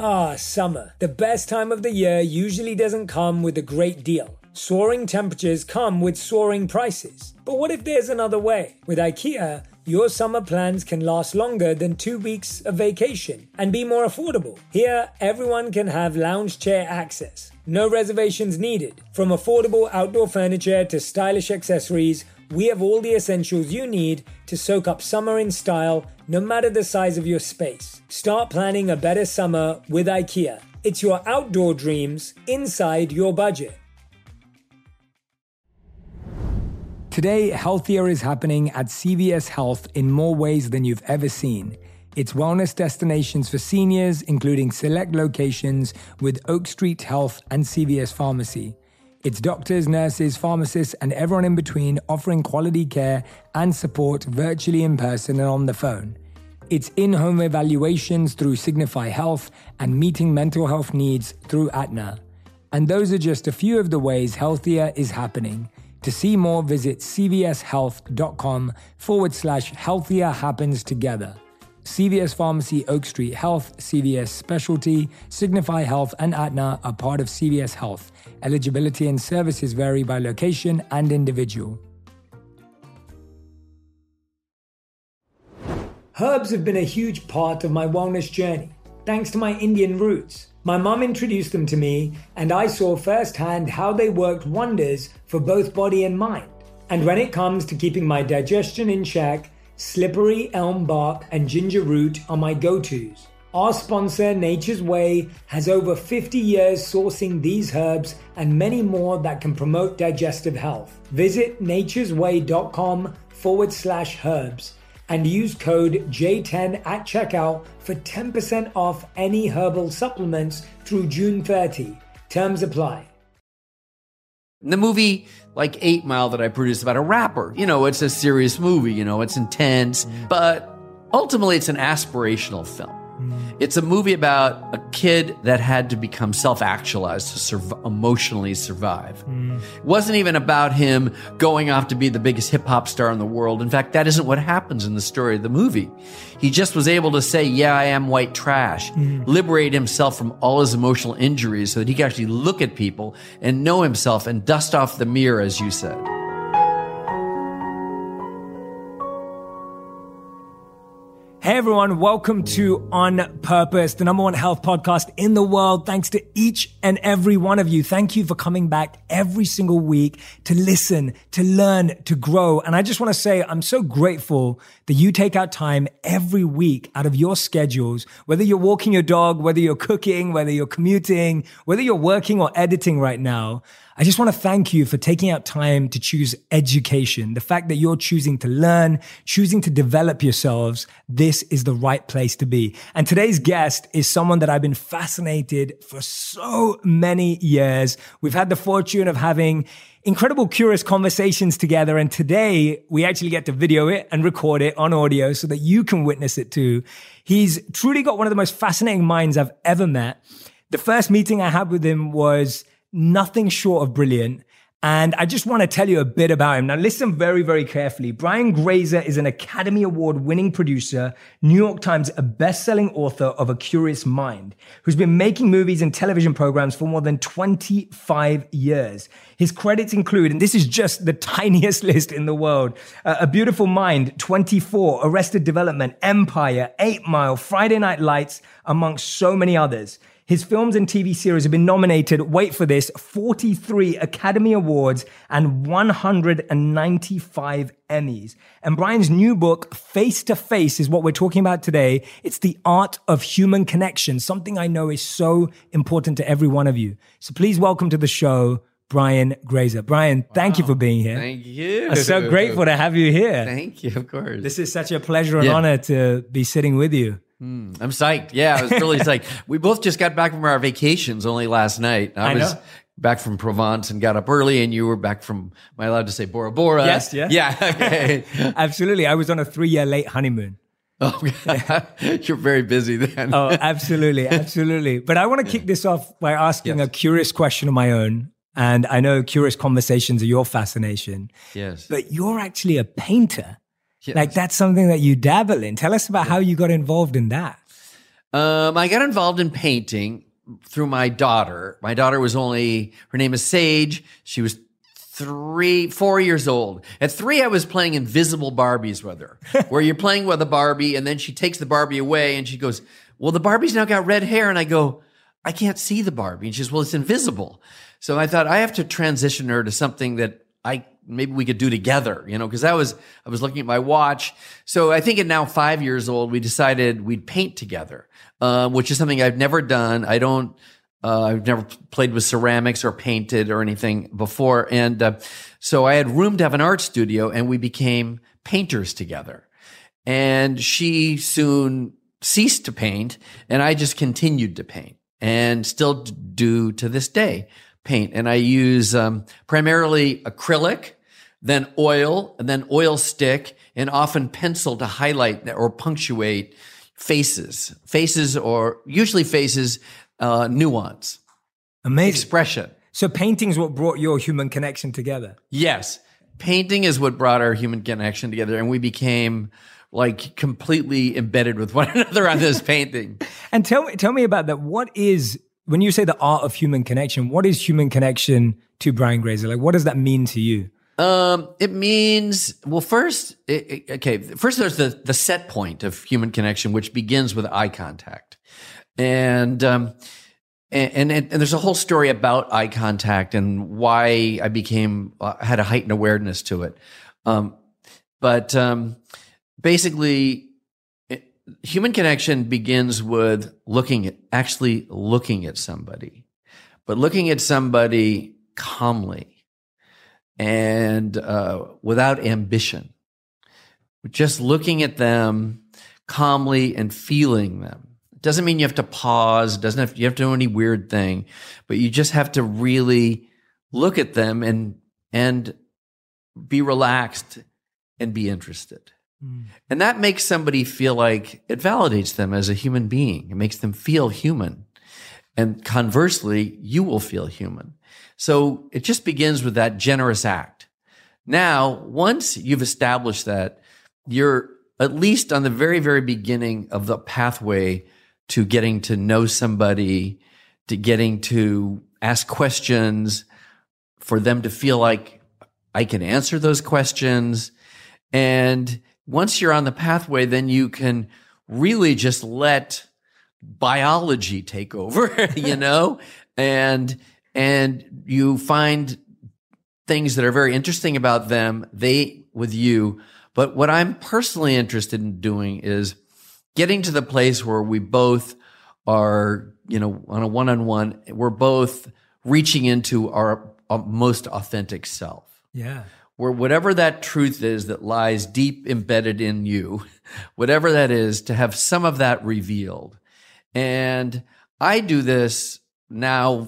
Summer. The best time of the year usually doesn't come with a great deal. Soaring temperatures come with soaring prices. But what if there's another way? With IKEA, your summer plans can last longer than 2 weeks of vacation and be more affordable. Here, everyone can have lounge chair access. No reservations needed. From affordable outdoor furniture to stylish accessories, we have all the essentials you need to soak up summer in style, no matter the size of your space. Start planning a better summer with IKEA. It's your outdoor dreams inside your budget. Today, healthier is happening at CVS Health in more ways than you've ever seen. It's wellness destinations for seniors, including select locations with Oak Street Health and CVS Pharmacy. It's doctors, nurses, pharmacists, and everyone in between offering quality care and support virtually in person and on the phone. It's in-home evaluations through Signify Health and meeting mental health needs through Aetna. And those are just a few of the ways healthier is happening. To see more, visit cvshealth.com/healthier happens together. CVS Pharmacy, Oak Street Health, CVS Specialty, Signify Health, and Aetna are part of CVS Health. Eligibility and services vary by location and individual. Herbs have been a huge part of my wellness journey, thanks to my Indian roots. My mum introduced them to me, and I saw firsthand how they worked wonders for both body and mind. And when it comes to keeping my digestion in check, slippery elm bark and ginger root are my go-tos. Our sponsor, Nature's Way, has over 50 years sourcing these herbs and many more that can promote digestive health. Visit naturesway.com/herbs and use code J10 at checkout for 10% off any herbal supplements through June 30. Terms apply. The movie, like 8 Mile, that I produced about a rapper, it's a serious movie, it's intense, but ultimately it's an aspirational film. It's a movie about a kid that had to become self-actualized to emotionally survive. It wasn't even about him going off to be the biggest hip-hop star in the world. In fact, that isn't what happens in the story of the movie. He just was able to say, yeah, I am white trash, liberate himself from all his emotional injuries so that he could actually look at people and know himself and dust off the mirror, as you said. Hey everyone, welcome to On Purpose, the number one health podcast in the world. Thanks to each and every one of you. Thank you for coming back every single week to listen, to learn, to grow. And I just want to say I'm so grateful that you take out time every week out of your schedules, whether you're walking your dog, whether you're cooking, whether you're commuting, whether you're working or editing right now. I just want to thank you for taking out time to choose education. The fact that you're choosing to learn, choosing to develop yourselves, this is the right place to be. And today's guest is someone that I've been fascinated for so many years. We've had the fortune of having incredible, curious conversations together. And today we actually get to video it and record it on audio so that you can witness it too. He's truly got one of the most fascinating minds I've ever met. The first meeting I had with him was nothing short of brilliant. And I just want to tell you a bit about him. Now, listen very, very carefully. Brian Grazer is an Academy Award winning producer, New York Times best-selling author of A Curious Mind, who's been making movies and television programs for more than 25 years. His credits include, and this is just the tiniest list in the world, A Beautiful Mind, 24, Arrested Development, Empire, 8 Mile, Friday Night Lights, amongst so many others. His films and TV series have been nominated, wait for this, 43 Academy Awards and 195 Emmys. And Brian's new book, Face to Face, is what we're talking about today. It's the art of human connection, something I know is so important to every one of you. So please welcome to the show, Brian Grazer. Brian, thank you for being here. Thank you. I'm so grateful to have you here. Thank you, of course. This is such a pleasure and honor to be sitting with you. I'm psyched. Yeah, I was really psyched. We both just got back from our vacations only last night. I was back from Provence and got up early, and you were back from, am I allowed to say Bora Bora? Yes, yeah. Yeah, okay. Absolutely. I was on a 3-year late honeymoon. Oh, you're very busy then. Oh, absolutely. Absolutely. But I want to kick this off by asking a curious question of my own. And I know curious conversations are your fascination. Yes. But you're actually a painter. Yes. Like that's something that you dabble in. Tell us about how you got involved in that. I got involved in painting through my daughter. My daughter her name is Sage. She was 4 years old. At 3, I was playing invisible Barbies with her, where you're playing with a Barbie and then she takes the Barbie away and she goes, well, the Barbie's now got red hair. And I go, I can't see the Barbie. And she says, well, it's invisible. So I thought I have to transition her to something that maybe we could do together, because I was looking at my watch. So I think at now 5 years old, we decided we'd paint together, which is something I've never done. I've never played with ceramics or painted or anything before. And so I had room to have an art studio and we became painters together. And she soon ceased to paint and I just continued to paint and still do to this day paint. And I use primarily acrylic, then oil, and then oil stick, and often pencil to highlight or punctuate faces, nuance. Amazing. Expression. So painting's what brought your human connection together. Yes. Painting is what brought our human connection together. And we became like completely embedded with one another on this painting. And tell me about that. When you say the art of human connection, what is human connection to Brian Grazer? Like, what does that mean to you? It means, well, first there's the set point of human connection, which begins with eye contact. And there's a whole story about eye contact and why I had a heightened awareness to it. But basically, human connection begins with actually looking at somebody, but looking at somebody calmly and without ambition. Just looking at them calmly and feeling them. It doesn't mean you have to pause. You have to do any weird thing, but you just have to really look at them and be relaxed and be interested. And that makes somebody feel like it validates them as a human being. It makes them feel human. And conversely, you will feel human. So it just begins with that generous act. Now, once you've established that, you're at least on the very, very beginning of the pathway to getting to know somebody, to getting to ask questions, for them to feel like I can answer those questions. And once you're on the pathway, then you can really just let biology take over, and you find things that are very interesting about them, with you. But what I'm personally interested in doing is getting to the place where we both are, on a one-on-one, we're both reaching into our most authentic self. Yeah. Where whatever that truth is that lies deep embedded in you, whatever that is, to have some of that revealed. And I do this now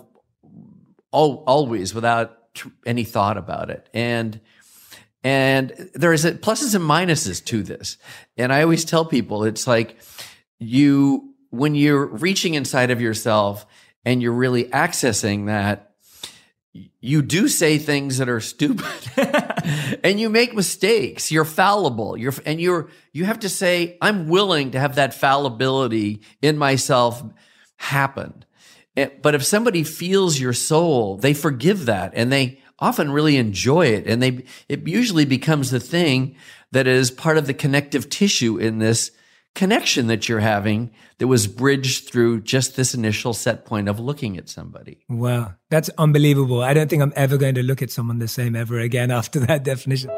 always without any thought about it. And there is pluses and minuses to this. And I always tell people, it's like when you're reaching inside of yourself and you're really accessing that, you do say things that are stupid and you make mistakes. You're fallible. You have to say, I'm willing to have that fallibility in myself happen. But if somebody feels your soul, they forgive that and they often really enjoy it. And it usually becomes the thing that is part of the connective tissue in this connection that you're having that was bridged through just this initial set point of looking at somebody. Wow, that's unbelievable. I don't think I'm ever going to look at someone the same ever again after that definition.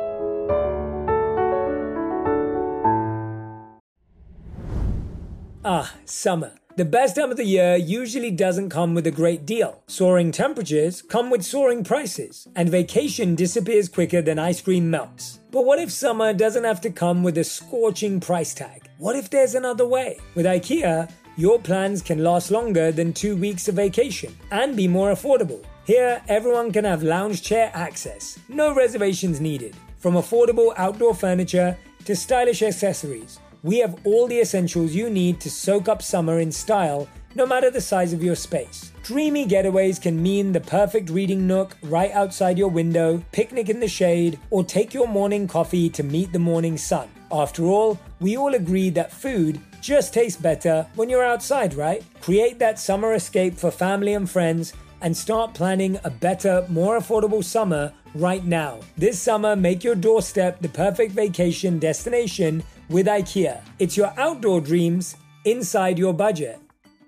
Summer. The best time of the year usually doesn't come with a great deal. Soaring temperatures come with soaring prices, and vacation disappears quicker than ice cream melts. But what if summer doesn't have to come with a scorching price tag? What if there's another way? With IKEA, your plans can last longer than 2 weeks of vacation and be more affordable. Here, everyone can have lounge chair access, no reservations needed. From affordable outdoor furniture to stylish accessories, we have all the essentials you need to soak up summer in style, no matter the size of your space. Dreamy getaways can mean the perfect reading nook right outside your window, picnic in the shade, or take your morning coffee to meet the morning sun. After all, we all agree that food just tastes better when you're outside, right? Create that summer escape for family and friends and start planning a better, more affordable summer right now. This summer, make your doorstep the perfect vacation destination with IKEA. It's your outdoor dreams inside your budget.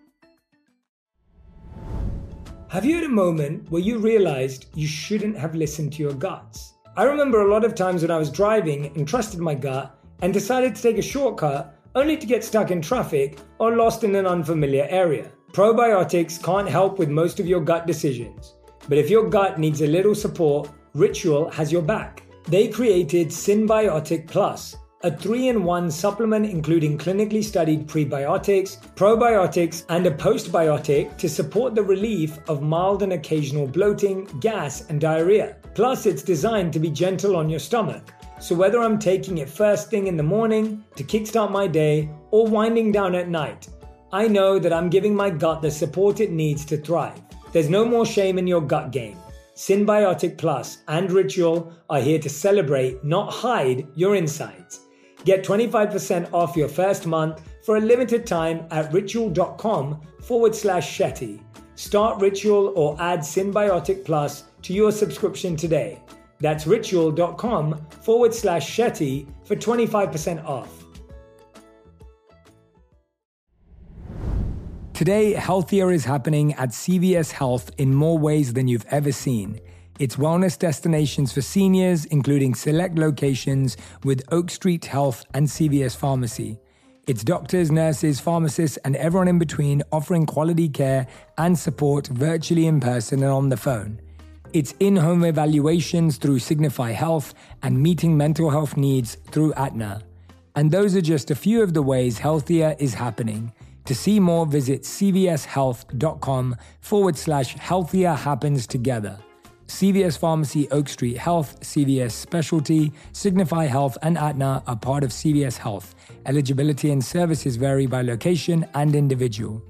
Have you had a moment where you realized you shouldn't have listened to your guts? I remember a lot of times when I was driving and trusted my gut and decided to take a shortcut only to get stuck in traffic or lost in an unfamiliar area. Probiotics can't help with most of your gut decisions, but if your gut needs a little support, Ritual has your back. They created Synbiotic Plus, a 3-in-1 supplement including clinically studied prebiotics, probiotics, and a postbiotic to support the relief of mild and occasional bloating, gas, and diarrhea. Plus, it's designed to be gentle on your stomach. So whether I'm taking it first thing in the morning to kickstart my day or winding down at night, I know that I'm giving my gut the support it needs to thrive. There's no more shame in your gut game. Synbiotic Plus and Ritual are here to celebrate, not hide, your insides. Get 25% off your first month for a limited time at ritual.com/Shetty. Start Ritual or add Synbiotic Plus to your subscription today. That's ritual.com/Shetty for 25% off. Today, healthier is happening at CVS Health in more ways than you've ever seen. It's wellness destinations for seniors, including select locations with Oak Street Health and CVS Pharmacy. It's doctors, nurses, pharmacists, and everyone in between offering quality care and support virtually, in person, and on the phone. It's in-home evaluations through Signify Health and meeting mental health needs through Aetna. And those are just a few of the ways healthier is happening. To see more, visit cvshealth.com/healthier happens together. CVS Pharmacy, Oak Street Health, CVS Specialty, Signify Health, and Aetna are part of CVS Health. Eligibility and services vary by location and individual.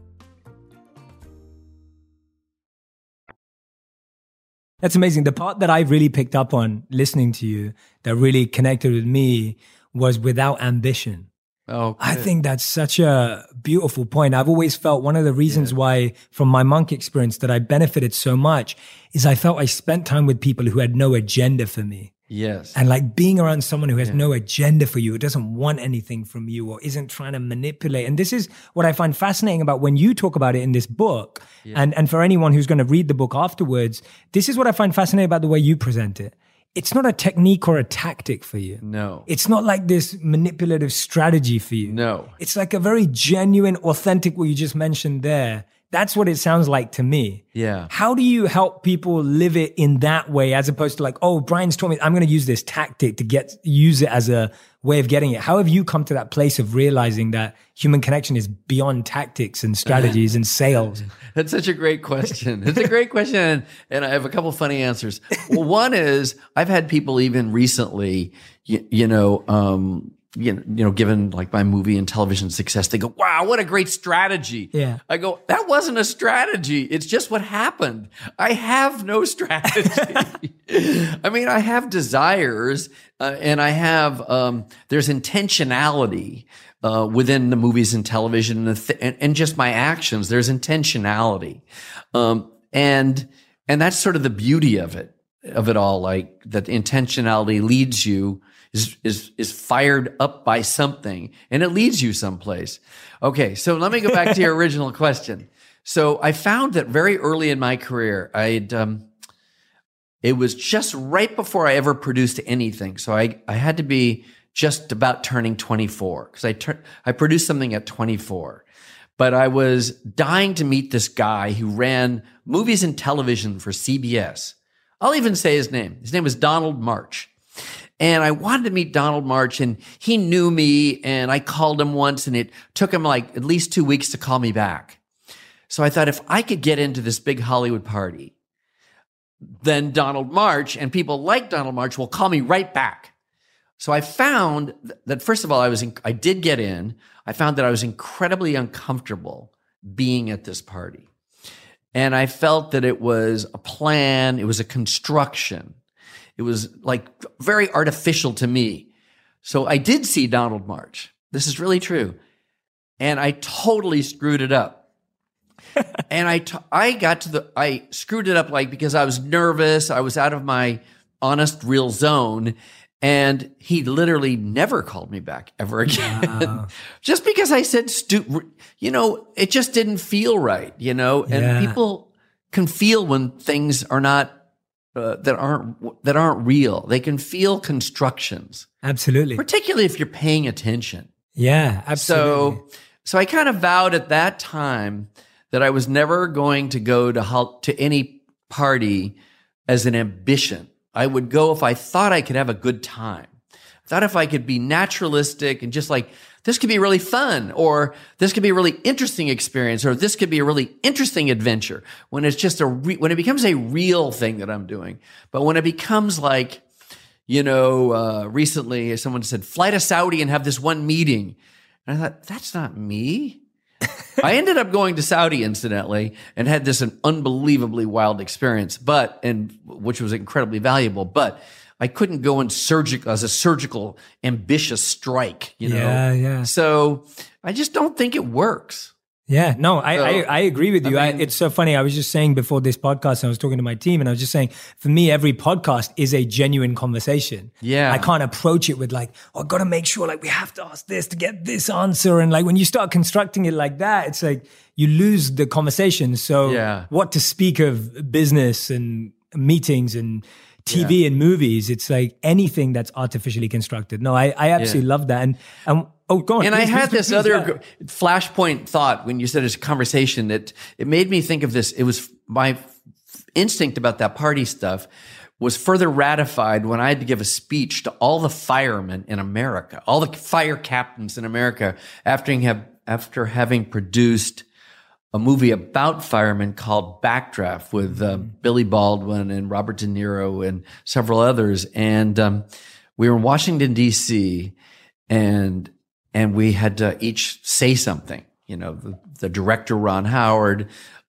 That's amazing. The part that I really picked up on listening to you that really connected with me was without ambition. Oh, I think that's such a beautiful point. I've always felt one of the reasons why, from my monk experience, that I benefited so much is I felt I spent time with people who had no agenda for me. Yes. And like being around someone who has no agenda for you, who doesn't want anything from you or isn't trying to manipulate. And this is what I find fascinating about when you talk about it in this book. Yeah. And for anyone who's going to read the book afterwards, this is what I find fascinating about the way you present it. It's not a technique or a tactic for you. No. It's not like this manipulative strategy for you. No. It's like a very genuine, authentic, what you just mentioned there. That's what it sounds like to me. Yeah. How do you help people live it in that way as opposed to like, oh, Brian's told me I'm going to use this tactic to use it as a way of getting it? How have you come to that place of realizing that human connection is beyond tactics and strategies and sales? That's such a great question. It's a great question. And I have a couple of funny answers. Well, one is I've had people even recently, given like my movie and television success, they go, wow, what a great strategy. Yeah. I go, that wasn't a strategy. It's just what happened. I have no strategy. I mean, I have desires and I have, there's intentionality within the movies and television and just my actions. There's intentionality. And that's sort of the beauty of it all, like that intentionality leads you is fired up by something and it leads you someplace. Okay. So let me go back to your original question. So I found that very early in my career, it was just right before I ever produced anything. So I had to be just about turning 24 because I produced something at 24, but I was dying to meet this guy who ran movies and television for CBS. I'll even say his name. His name was Donald March. And I wanted to meet Donald March, and he knew me, and I called him once, and it took him like at least 2 weeks to call me back. So I thought if I could get into this big Hollywood party, then Donald March and people like Donald March will call me right back. So I found that, first of all, I did get in. I found that I was incredibly uncomfortable being at this party. And I felt that it was a plan, it was a construction. It was like very artificial to me. So I did see Donald March. This is really true. And I totally screwed it up. And I screwed it up because I was nervous. I was out of my honest, real zone. And he literally never called me back ever again. Wow. Just because I said, it just didn't feel right, and people can feel when things are not, that aren't real. They can feel constructions. Absolutely. Particularly if you're paying attention. Yeah, absolutely. So I kind of vowed at that time that I was never going to go to any party as an ambition. I would go if I thought I could have a good time. I thought if I could be naturalistic and just this could be really fun, or this could be a really interesting experience, or this could be a really interesting adventure. When it's just when it becomes a real thing that I'm doing. But when it becomes recently someone said, fly to Saudi and have this one meeting. And I thought, that's not me. I ended up going to Saudi, incidentally, and had an unbelievably wild experience, which was incredibly valuable. But I couldn't go as a surgical, ambitious strike, Yeah. So I just don't think it works. Yeah, no, I agree with you. It's so funny. I was just saying before this podcast, I was talking to my team and I was just saying, for me, every podcast is a genuine conversation. Yeah. I can't approach it with I've got to make sure we have to ask this to get this answer. And when you start constructing it like that, it's you lose the conversation. So what to speak of business and meetings and TV and movies, it's anything that's artificially constructed. No, I absolutely love that. And oh, go on. And I had this other flashpoint thought when you said it's a conversation that it made me think of this. It was my instinct about that party stuff was further ratified when I had to give a speech to all the firemen in America, all the fire captains in America, after having produced a movie about firemen called Backdraft with Billy Baldwin and Robert De Niro and several others. And we were in Washington, D.C., and we had to each say something. The director, Ron Howard,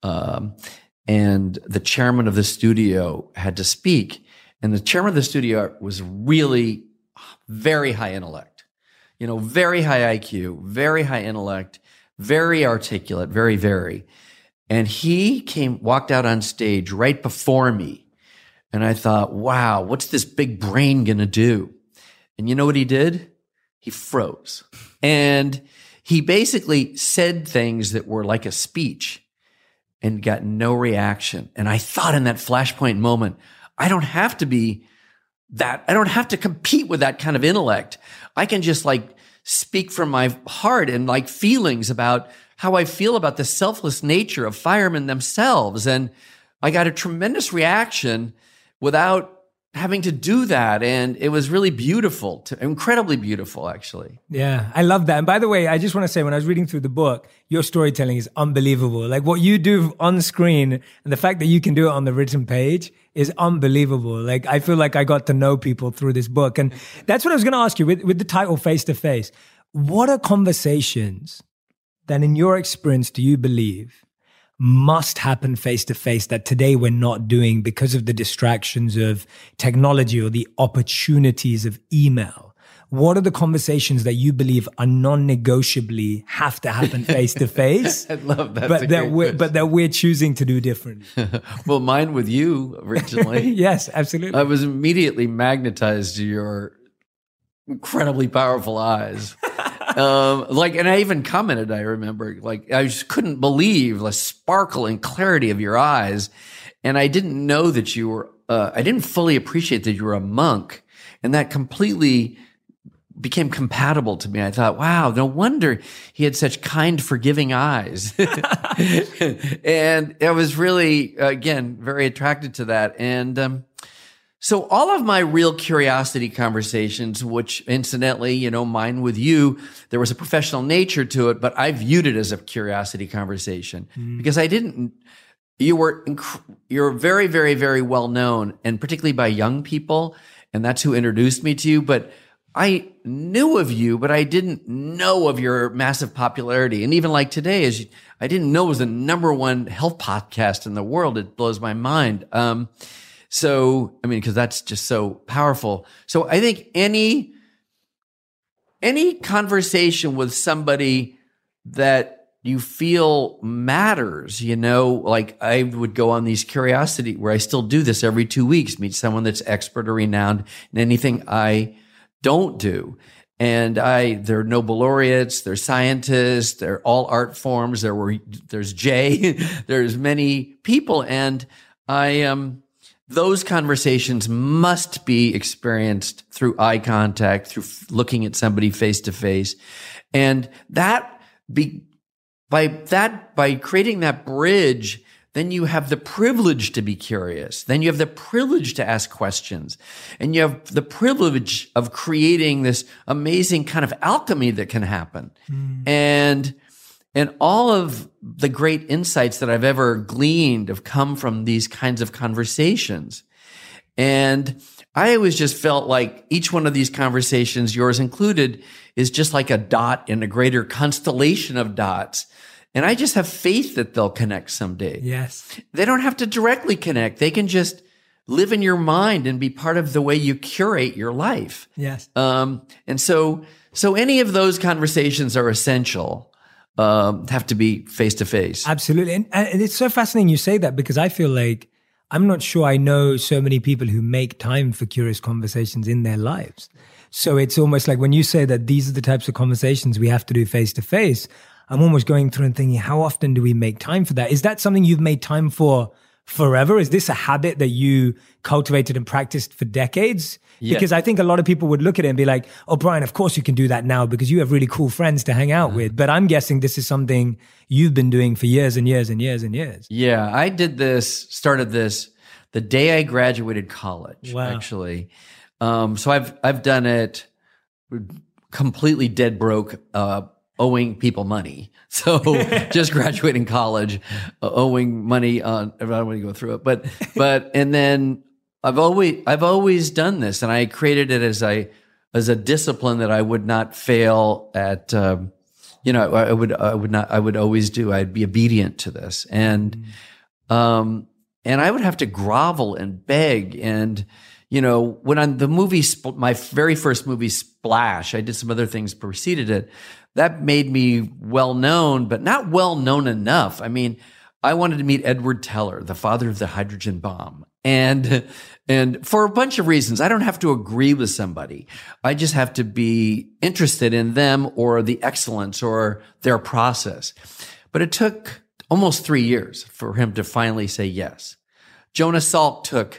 and the chairman of the studio had to speak. And the chairman of the studio was really very high intellect, very high IQ, very high intellect, very articulate, very, very. And he walked out on stage right before me. And I thought, wow, what's this big brain going to do? And you know what he did? He froze. And he basically said things that were like a speech and got no reaction. And I thought in that flashpoint moment, I don't have to be that. I don't have to compete with that kind of intellect. I can just speak from my heart and feelings about how I feel about the selfless nature of firemen themselves. And I got a tremendous reaction without having to do that. And it was really beautiful, incredibly beautiful, actually. Yeah, I love that. And by the way, I just want to say, when I was reading through the book, your storytelling is unbelievable. What you do on screen and the fact that you can do it on the written page is unbelievable. I feel like I got to know people through this book. And that's what I was going to ask you with the title Face to Face. What are conversations that in your experience do you believe must happen face to face that today we're not doing because of the distractions of technology or the opportunities of email? What are the conversations that you believe are non-negotiably have to happen face to face? I love that. But that we're choosing to do differently. Well, mine with you originally. Yes, absolutely. I was immediately magnetized to your incredibly powerful eyes. And I even commented, I remember, I just couldn't believe the sparkle and clarity of your eyes. And I didn't know that you were, I didn't fully appreciate that you were a monk. And that completely became compatible to me. I thought, wow, no wonder he had such kind, forgiving eyes. And I was really, again, very attracted to that. And, so all of my real curiosity conversations, which incidentally, mine with you, there was a professional nature to it, but I viewed it as a curiosity conversation because you're very, very, very well known, and particularly by young people. And that's who introduced me to you. But I knew of you, but I didn't know of your massive popularity. And even today, I didn't know it was the #1 health podcast in the world. It blows my mind. So, because that's just so powerful. So I think any any conversation with somebody that you feel matters, like I would go on these curiosity where I still do this every 2 weeks, meet someone that's expert or renowned in anything I don't do. And they're Nobel laureates, they're scientists, they're all art forms. There's Jay, there's many people. And those conversations must be experienced through eye contact, through looking at somebody face to face. And by creating that bridge, then you have the privilege to be curious. Then you have the privilege to ask questions. And you have the privilege of creating this amazing kind of alchemy that can happen. And all of the great insights that I've ever gleaned have come from these kinds of conversations. And I always just felt like each one of these conversations, yours included, is just like a dot in a greater constellation of dots. And I just have faith that they'll connect someday. Yes. They don't have to directly connect. They can just live in your mind and be part of the way you curate your life. Yes. And so any of those conversations are essential, have to be face to face. Absolutely. And it's so fascinating you say that, because I feel like I'm not sure I know so many people who make time for curious conversations in their lives. So it's almost like when you say that these are the types of conversations we have to do face to face, I'm almost going through and thinking, how often do we make time for that? Is that something you've made time for forever? Is this a habit that you cultivated and practiced for decades? Yeah. Because I think a lot of people would look at it and be like, oh, Brian, of course you can do that now because you have really cool friends to hang out with. But I'm guessing this is something you've been doing for years and years and years and years. Yeah, I started this the day I graduated college, actually. So I've done it completely dead broke, owing people money. So just graduating college, owing money on, I don't want to go through it, but, and then I've always done this, and I created it as a discipline that I would not fail at, I would always do. I'd be obedient to this. And I would have to grovel and beg. And, when on the movie, my very first movie, Splash, I did some other things preceded it. That made me well known, but not well known enough. I mean, I wanted to meet Edward Teller, the father of the hydrogen bomb. And for a bunch of reasons, I don't have to agree with somebody. I just have to be interested in them or the excellence or their process. But it took almost 3 years for him to finally say yes. Jonas Salk took,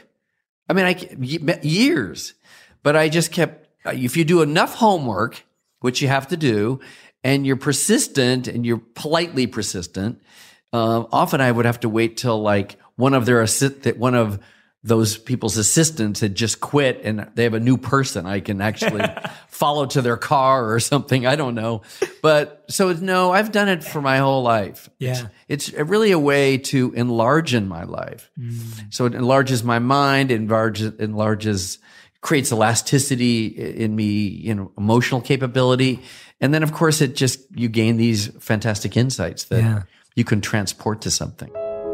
years, but I just kept, if you do enough homework, which you have to do, and you're persistent and you're politely persistent, often I would have to wait till like one of those people's assistants had just quit and they have a new person I can actually follow to their car or something. I don't know. But so no, I've done it for my whole life. Yeah. It's really a way to enlarge in my life. So it enlarges my mind, creates elasticity in me, emotional capability. And then of course you gain these fantastic insights that you can transport to something.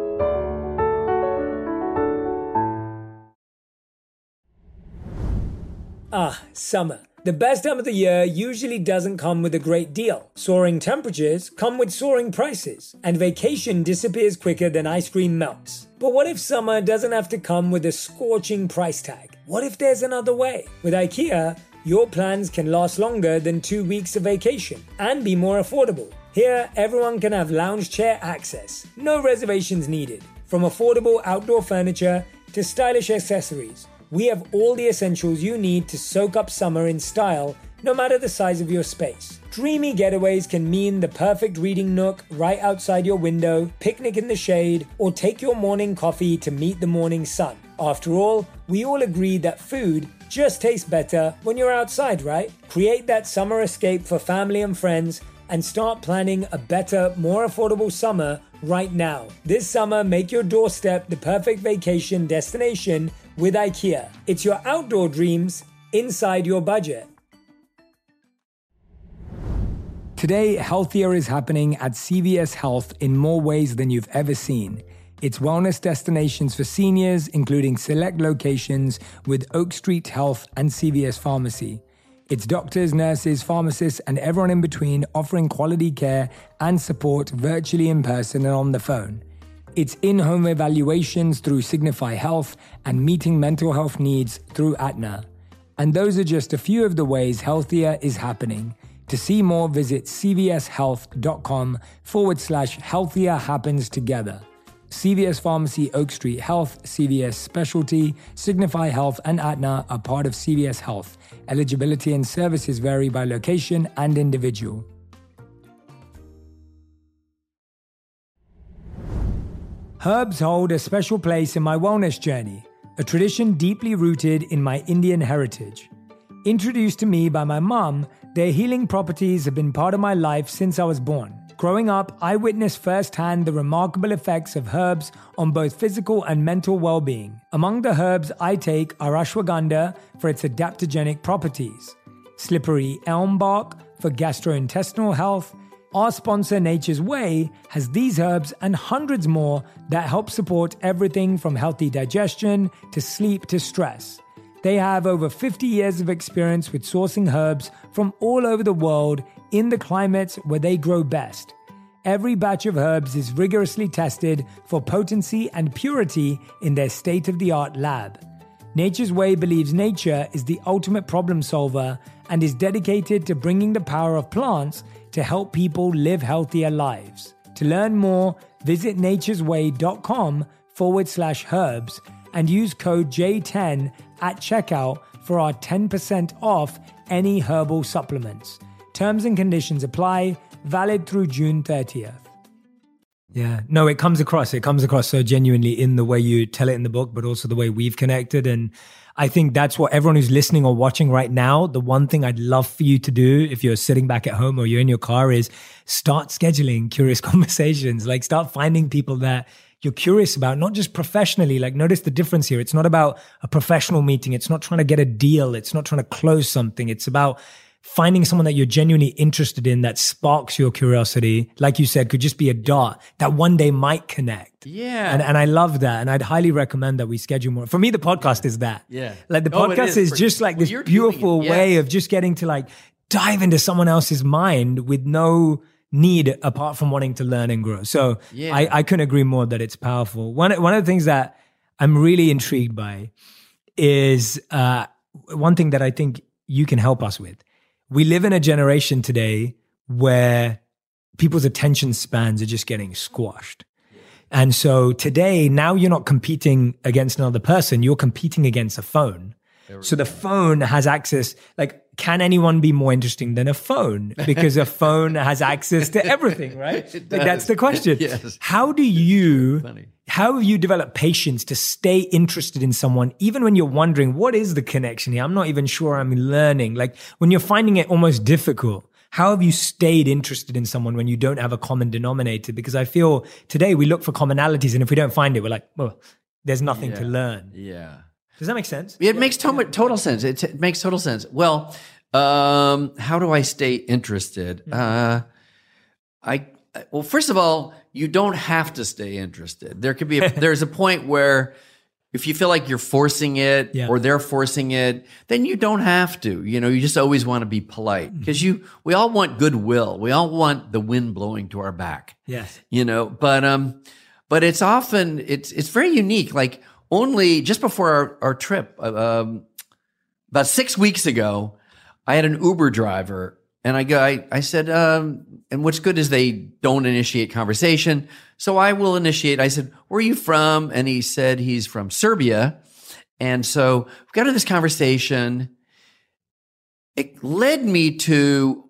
Summer. The best time of the year usually doesn't come with a great deal. Soaring temperatures come with soaring prices, and vacation disappears quicker than ice cream melts. But what if summer doesn't have to come with a scorching price tag? What if there's another way? With IKEA, your plans can last longer than 2 weeks of vacation and be more affordable. Here, everyone can have lounge chair access. No reservations needed. From affordable outdoor furniture to stylish accessories, we have all the essentials you need to soak up summer in style, no matter the size of your space. Dreamy getaways can mean the perfect reading nook right outside your window, picnic in the shade, or take your morning coffee to meet the morning sun. After all, we all agree that food just tastes better when you're outside, right? Create that summer escape for family and friends and start planning a better, more affordable summer right now. This summer, make your doorstep the perfect vacation destination with IKEA. It's your outdoor dreams inside your budget. Today, healthier is happening at CVS Health in more ways than you've ever seen. It's wellness destinations for seniors, including select locations with Oak Street Health and CVS Pharmacy. It's doctors, nurses, pharmacists, and everyone in between offering quality care and support virtually in person and on the phone. It's in-home evaluations through Signify Health and meeting mental health needs through Aetna. And those are just a few of the ways healthier is happening. To see more, visit cvshealth.com/healthier happens together. CVS Pharmacy, Oak Street Health, CVS Specialty, Signify Health, and Aetna are part of CVS Health. Eligibility and services vary by location and individual. Herbs hold a special place in my wellness journey, a tradition deeply rooted in my Indian heritage. Introduced to me by my mom, their healing properties have been part of my life since I was born. Growing up, I witnessed firsthand the remarkable effects of herbs on both physical and mental well-being. Among the herbs I take are ashwagandha for its adaptogenic properties, slippery elm bark for gastrointestinal health. Our sponsor, Nature's Way, has these herbs and hundreds more that help support everything from healthy digestion to sleep to stress. They have over 50 years of experience with sourcing herbs from all over the world in the climates where they grow best. Every batch of herbs is rigorously tested for potency and purity in their state-of-the-art lab. Nature's Way believes nature is the ultimate problem solver and is dedicated to bringing the power of plants to help people live healthier lives. To learn more, visit naturesway.com/herbs and use code J10 at checkout for our 10% off any herbal supplements. Terms and conditions apply, valid through June 30th. Yeah, no, it comes across so genuinely in the way you tell it in the book, but also the way we've connected. And I think that's what everyone who's listening or watching right now, the one thing I'd love for you to do if you're sitting back at home or you're in your car is start scheduling curious conversations. Like start finding people that you're curious about, not just professionally. Like notice the difference here. It's not about a professional meeting. It's not trying to get a deal. It's not trying to close something. It's about finding someone that you're genuinely interested in that sparks your curiosity. Like you said, could just be a dot that one day might connect. Yeah. And I love that. And I'd highly recommend that we schedule more. For me, the podcast is that. Yeah. Like the podcast is just like this beautiful way of just getting to like dive into someone else's mind with no need apart from wanting to learn and grow. So I couldn't agree more that it's powerful. One of the things that I'm really intrigued by is one thing that I think you can help us with. We live in a generation today where people's attention spans are just getting squashed. And so today, now you're not competing against another person, you're competing against a phone. So the phone has access, like, can anyone be more interesting than a phone? Because a phone has access to everything, right? Like, that's the question. Yes. How have you developed patience to stay interested in someone, even when you're wondering, what is the connection here? I'm not even sure I'm learning. Like when you're finding it almost difficult, how have you stayed interested in someone when you don't have a common denominator? Because I feel today we look for commonalities, and if we don't find it, we're like, well, there's nothing to learn. Yeah. Does that make sense? It makes total sense. It makes total sense. Well, how do I stay interested? Well, first of all, you don't have to stay interested. There could be there's a point where if you feel like you're forcing it or they're forcing it, then you don't have to. You know, you just always want to be polite because we all want goodwill. We all want the wind blowing to our back. Yes. You know, but it's often it's very unique. Like only just before our trip, about 6 weeks ago, I had an Uber driver. And I said, and what's good is they don't initiate conversation. So I will initiate. I said, where are you from? And he said he's from Serbia. And so we got into this conversation. It led me to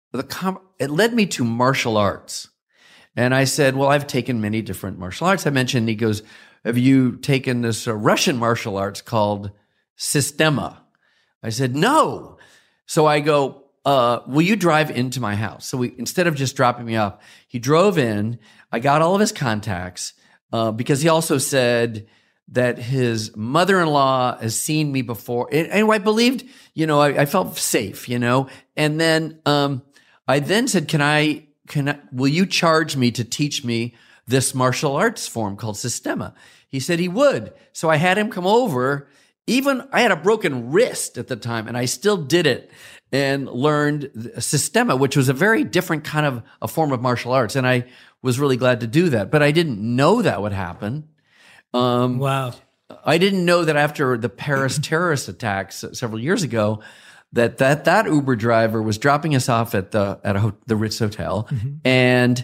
martial arts. And I said, well, I've taken many different martial arts. I mentioned, he goes, have you taken this Russian martial arts called Sistema? I said, no. So I go, will you drive into my house? So instead of just dropping me off, he drove in. I got all of his contacts because he also said that his mother-in-law has seen me before. And I believed, you know, I felt safe, you know. And then I then said, will you charge me to teach me this martial arts form called Sistema? He said he would. So I had him come over even I had a broken wrist at the time, and I still did it and learned Sistema, which was a very different kind of a form of martial arts. And I was really glad to do that, but I didn't know that would happen. Wow. I didn't know that after the Paris terrorist attacks several years ago, that Uber driver was dropping us off at the Ritz Hotel. Mm-hmm. And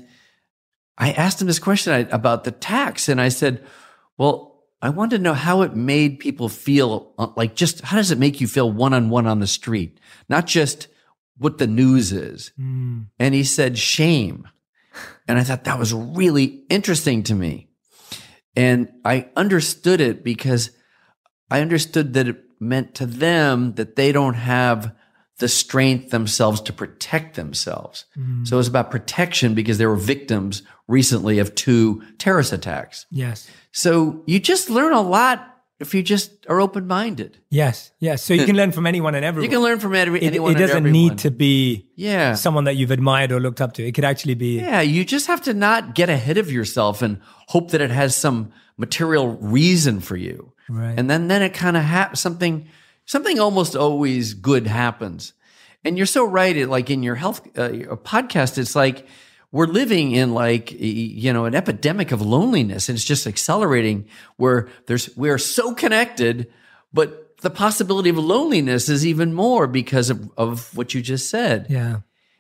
I asked him this question about the tax. And I said, well, I wanted to know how it made people feel, like just how does it make you feel one-on-one on the street? Not just what the news is. Mm. And he said, shame. And I thought that was really interesting to me. And I understood it because I understood that it meant to them that they don't have the strength themselves to protect themselves. Mm. So it was about protection because they were victims recently of 2 terrorist attacks. Yes. So you just learn a lot if you just are open-minded. Yes. Yes. So you can learn from anyone and everyone. You can learn from anyone it and everyone. It doesn't need to be someone that you've admired or looked up to. It could actually be. Yeah. You just have to not get ahead of yourself and hope that it has some material reason for you. Right. And then it kind of something almost always good happens. And you're so right. Like in your health podcast, it's like we're living in like, an epidemic of loneliness, and it's just accelerating where we are so connected, but the possibility of loneliness is even more because of what you just said. Yeah.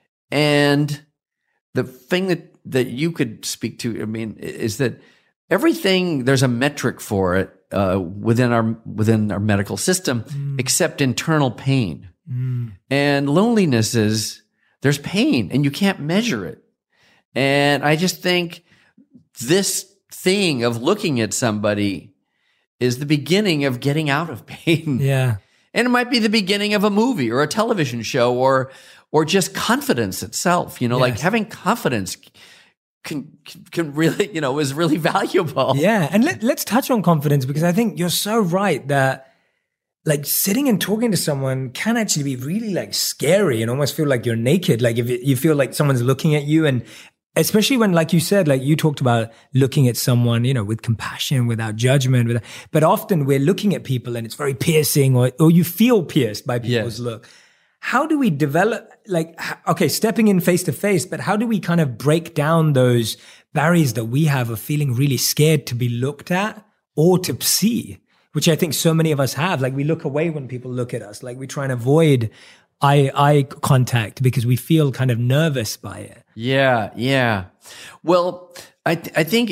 And the thing that you could speak to, I mean, is that everything, there's a metric for it within our medical system, except internal pain. Mm. And loneliness there's pain and you can't measure it. And I just think this thing of looking at somebody is the beginning of getting out of pain. Yeah. And it might be the beginning of a movie or a television show or just confidence itself, yes. Like having confidence can really, is really valuable. Yeah. And let's touch on confidence, because I think you're so right that like sitting and talking to someone can actually be really like scary and almost feel like you're naked. Like if you feel like someone's looking at you, and especially when, like you said, like you talked about looking at someone, with compassion, without judgment, but often we're looking at people and it's very piercing, or you feel pierced by people's look. How do we develop, stepping in face to face, but how do we kind of break down those barriers that we have of feeling really scared to be looked at or to see, which I think so many of us have. Like we look away when people look at us, like we try and avoid eye contact because we feel kind of nervous by it. Yeah, yeah. Well, I think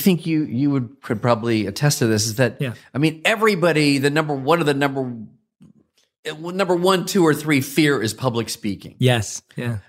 you could probably attest to this. Is that I mean, everybody, the number 1, 2, or 3 fear is public speaking. Yes. Yeah.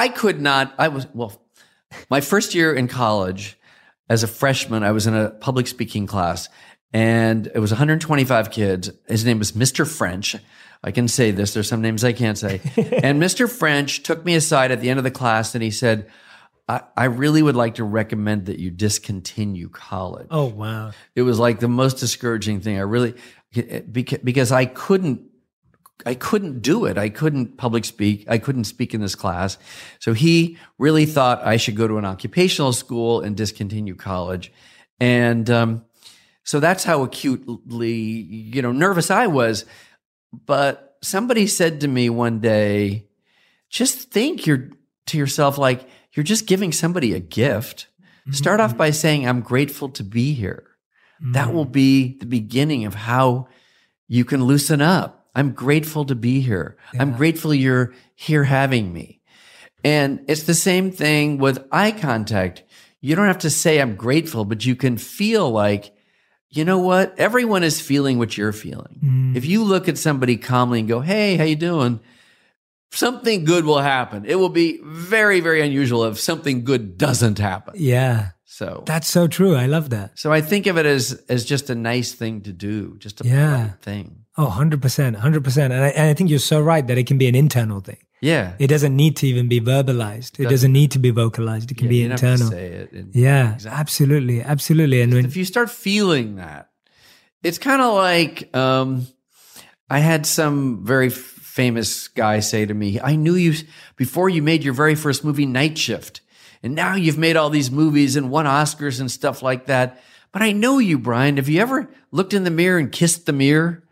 My first year in college as a freshman, I was in a public speaking class, and it was 125 kids. His name was Mr. French. I can say this. There's some names I can't say. And Mr. French took me aside at the end of the class and he said, I really would like to recommend that you discontinue college. Oh, wow. It was like the most discouraging thing. Because I couldn't do it. I couldn't public speak. I couldn't speak in this class. So he really thought I should go to an occupational school and discontinue college. And so that's how acutely, nervous I was. But somebody said to me one day, just think to yourself like you're just giving somebody a gift. Mm-hmm. Start off by saying, I'm grateful to be here. Mm-hmm. That will be the beginning of how you can loosen up. I'm grateful to be here. Yeah. I'm grateful you're here having me. And it's the same thing with eye contact. You don't have to say I'm grateful, but you can feel like, you know what? Everyone is feeling what you're feeling. Mm. If you look at somebody calmly and go, hey, how you doing? Something good will happen. It will be very, very unusual if something good doesn't happen. Yeah. So that's so true. I love that. So I think of it as just a nice thing to do, just a polite thing. Oh, 100%, 100%. And I think you're so right that it can be an internal thing. Yeah. It doesn't need to even be verbalized. It doesn't need to be vocalized. It can be internal. Have to say it. Exactly. Absolutely. Absolutely. And if you start feeling that, it's kind of like, I had some very famous guy say to me, I knew you before you made your very first movie, Night Shift. And now you've made all these movies and won Oscars and stuff like that. But I know you, Brian. Have you ever looked in the mirror and kissed the mirror?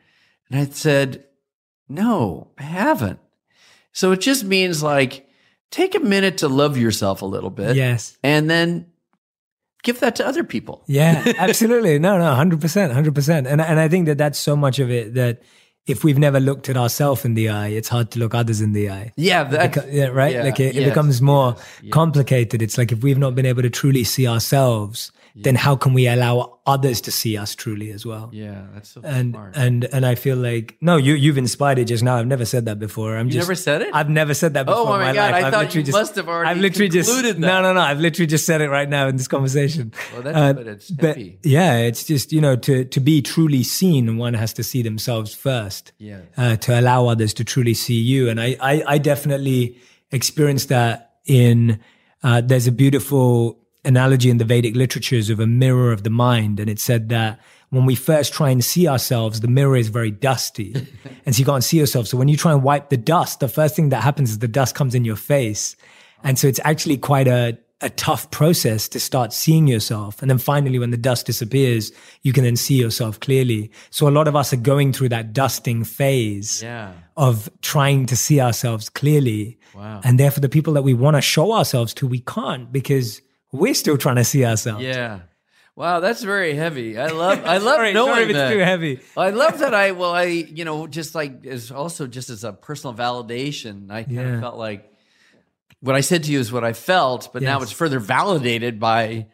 And I said, no, I haven't. So it just means like, take a minute to love yourself a little bit. Yes. And then give that to other people. Yeah, absolutely. No, 100%, 100%. And I think that that's so much of it that if we've never looked at ourselves in the eye, it's hard to look others in the eye. Yeah. Right? Yeah, like it yes, becomes more yes. complicated. It's like if we've not been able to truly see ourselves, then how can we allow others to see us truly as well? Yeah, that's so And smart. and I feel like you've inspired it just now. I've never said that before. You never said it? I've never said that before. Oh in my God! life. I thought you must have already concluded that. No. I've literally just said it right now in this conversation. Well, that's but it's heavy. Yeah, it's just to be truly seen, one has to see themselves first. Yeah. To allow others to truly see you, and I definitely experienced that in. There's a beautiful analogy in the Vedic literatures of a mirror of the mind. And it said that when we first try and see ourselves, the mirror is very dusty. And so you can't see yourself. So when you try and wipe the dust, the first thing that happens is the dust comes in your face. And so it's actually quite a tough process to start seeing yourself. And then finally, when the dust disappears, you can then see yourself clearly. So a lot of us are going through that dusting phase of trying to see ourselves clearly. Wow. And therefore, the people that we want to show ourselves to, we can't because we're still trying to see ourselves. Yeah. Wow, that's very heavy. I love sorry knowing if it's that. too heavy. I love that. Just like as also just as a personal validation, I kind of felt like what I said to you is what I felt, but now it's further validated by,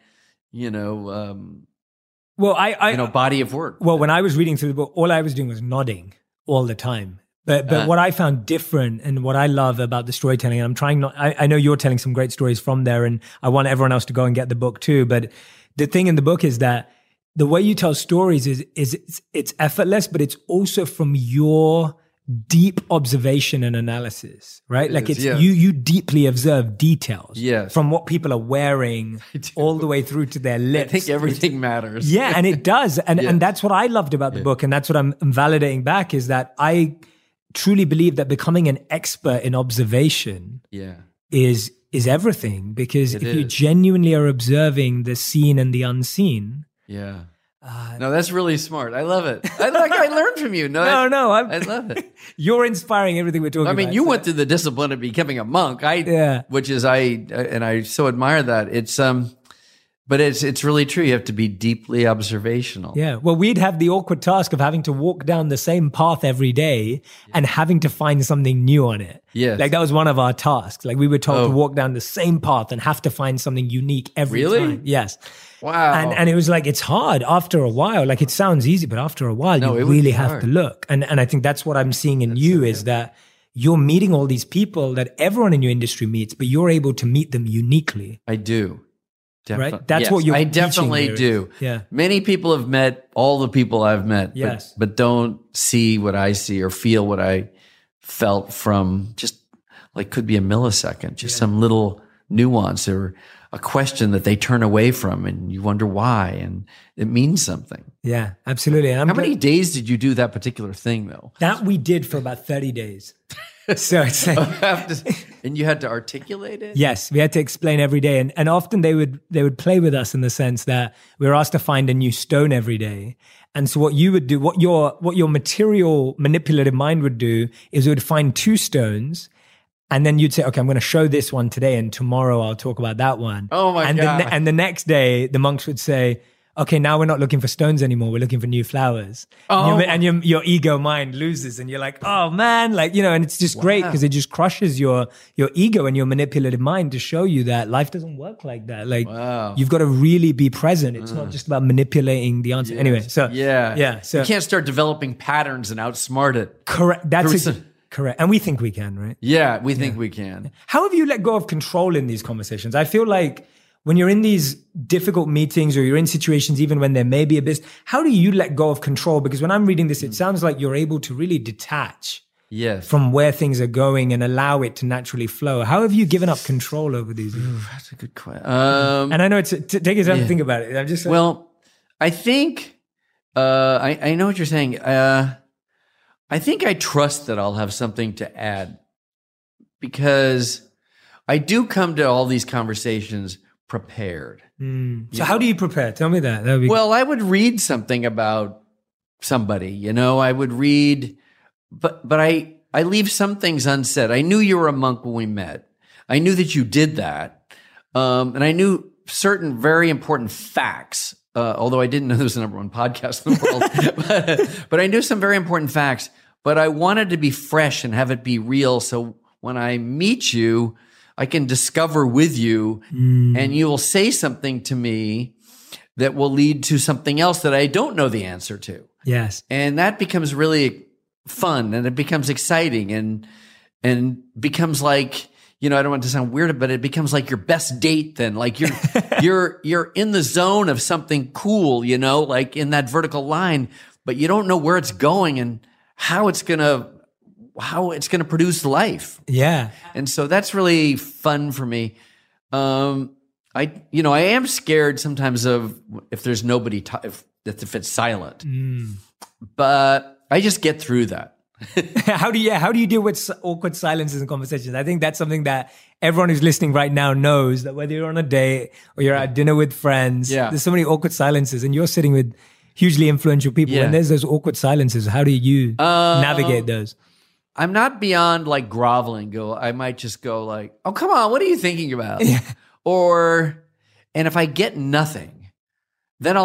body of work. Well, when I was reading through the book, all I was doing was nodding all the time. But what I found different and what I love about the storytelling, and I'm trying not, I know you're telling some great stories from there, and I want everyone else to go and get the book too. But the thing in the book is that the way you tell stories is it's effortless, but it's also from your deep observation and analysis, right? Like you deeply observe details from what people are wearing all the way through to their lips. I think everything matters. Yeah, and it does. And that's what I loved about the book. And that's what I'm validating back is that I truly believe that becoming an expert in observation is everything. Because if you genuinely are observing the seen and the unseen. Yeah. No, that's really smart. I love it. I learned from you. I love it. You're inspiring everything we're talking about. I mean, you went through the discipline of becoming a monk. Which is I so admire that. It's but it's really true. You have to be deeply observational. Yeah. Well, we'd have the awkward task of having to walk down the same path every day and having to find something new on it. Yes. Like that was one of our tasks. Like we were told to walk down the same path and have to find something unique every time. Yes. Wow. And it was like, it's hard after a while. Like it sounds easy, but after a while, you really have to look. And I think that's what I'm seeing in you is that you're meeting all these people that everyone in your industry meets, but you're able to meet them uniquely. I do. Right? That's what you're I definitely do. Yeah. Many people have met all the people I've met, but don't see what I see or feel what I felt from just like could be a millisecond, just some little nuance or a question that they turn away from and you wonder why and it means something. Yeah, absolutely. And how many days did you do that particular thing though? That we did for about 30 days. So it's like, and you had to articulate it? Yes, we had to explain every day. And often they would play with us in the sense that we were asked to find a new stone every day. And so what you would do, what your material manipulative mind would do is it would find two stones. And then you'd say, okay, I'm going to show this one today, and tomorrow I'll talk about that one. Oh my God. And the next day, the monks would say, okay, now we're not looking for stones anymore. We're looking for new flowers. Oh. And your ego mind loses, and you're like, oh man, and it's just great because it just crushes your ego and your manipulative mind to show you that life doesn't work like that. You've got to really be present. It's not just about manipulating the answer. Yes. Anyway, so so you can't start developing patterns and outsmart it. Correct. Correct. And we think we can, right? Yeah, we think we can. How have you let go of control in these conversations? I feel like when you're in these difficult meetings or you're in situations, even when there may be a business, how do you let go of control? Because when I'm reading this, it sounds like you're able to really detach from where things are going and allow it to naturally flow. How have you given up control over these? That's a good question. And I know take your time to think about it. I'm just I think I know what you're saying. I think I trust that I'll have something to add because I do come to all these conversations prepared. So how do you prepare? Tell me that. Well, I would read something about somebody, you know, I would read, but I leave some things unsaid. I knew you were a monk when we met. I knew that you did that. And I knew certain very important facts, although I didn't know there was the number one podcast in the world, but I knew some very important facts, but I wanted to be fresh and have it be real. So when I meet you, I can discover with you and you will say something to me that will lead to something else that I don't know the answer to. Yes. And that becomes really fun and it becomes exciting and becomes like, you know, I don't want to sound weird, but it becomes like your best date then. Like you're in the zone of something cool, you know, like in that vertical line, but you don't know where it's going and how it's going to produce life. Yeah. And so that's really fun for me. I am scared sometimes of if there's nobody, if it's silent, but I just get through that. How do you deal with awkward silences in conversations? I think that's something that everyone who's listening right now knows, that whether you're on a date or you're at dinner with friends, there's so many awkward silences and you're sitting with hugely influential people and there's those awkward silences. How do you navigate those? I'm not beyond like groveling. I might just go like, oh, come on, what are you thinking about? Yeah. And if I get nothing, then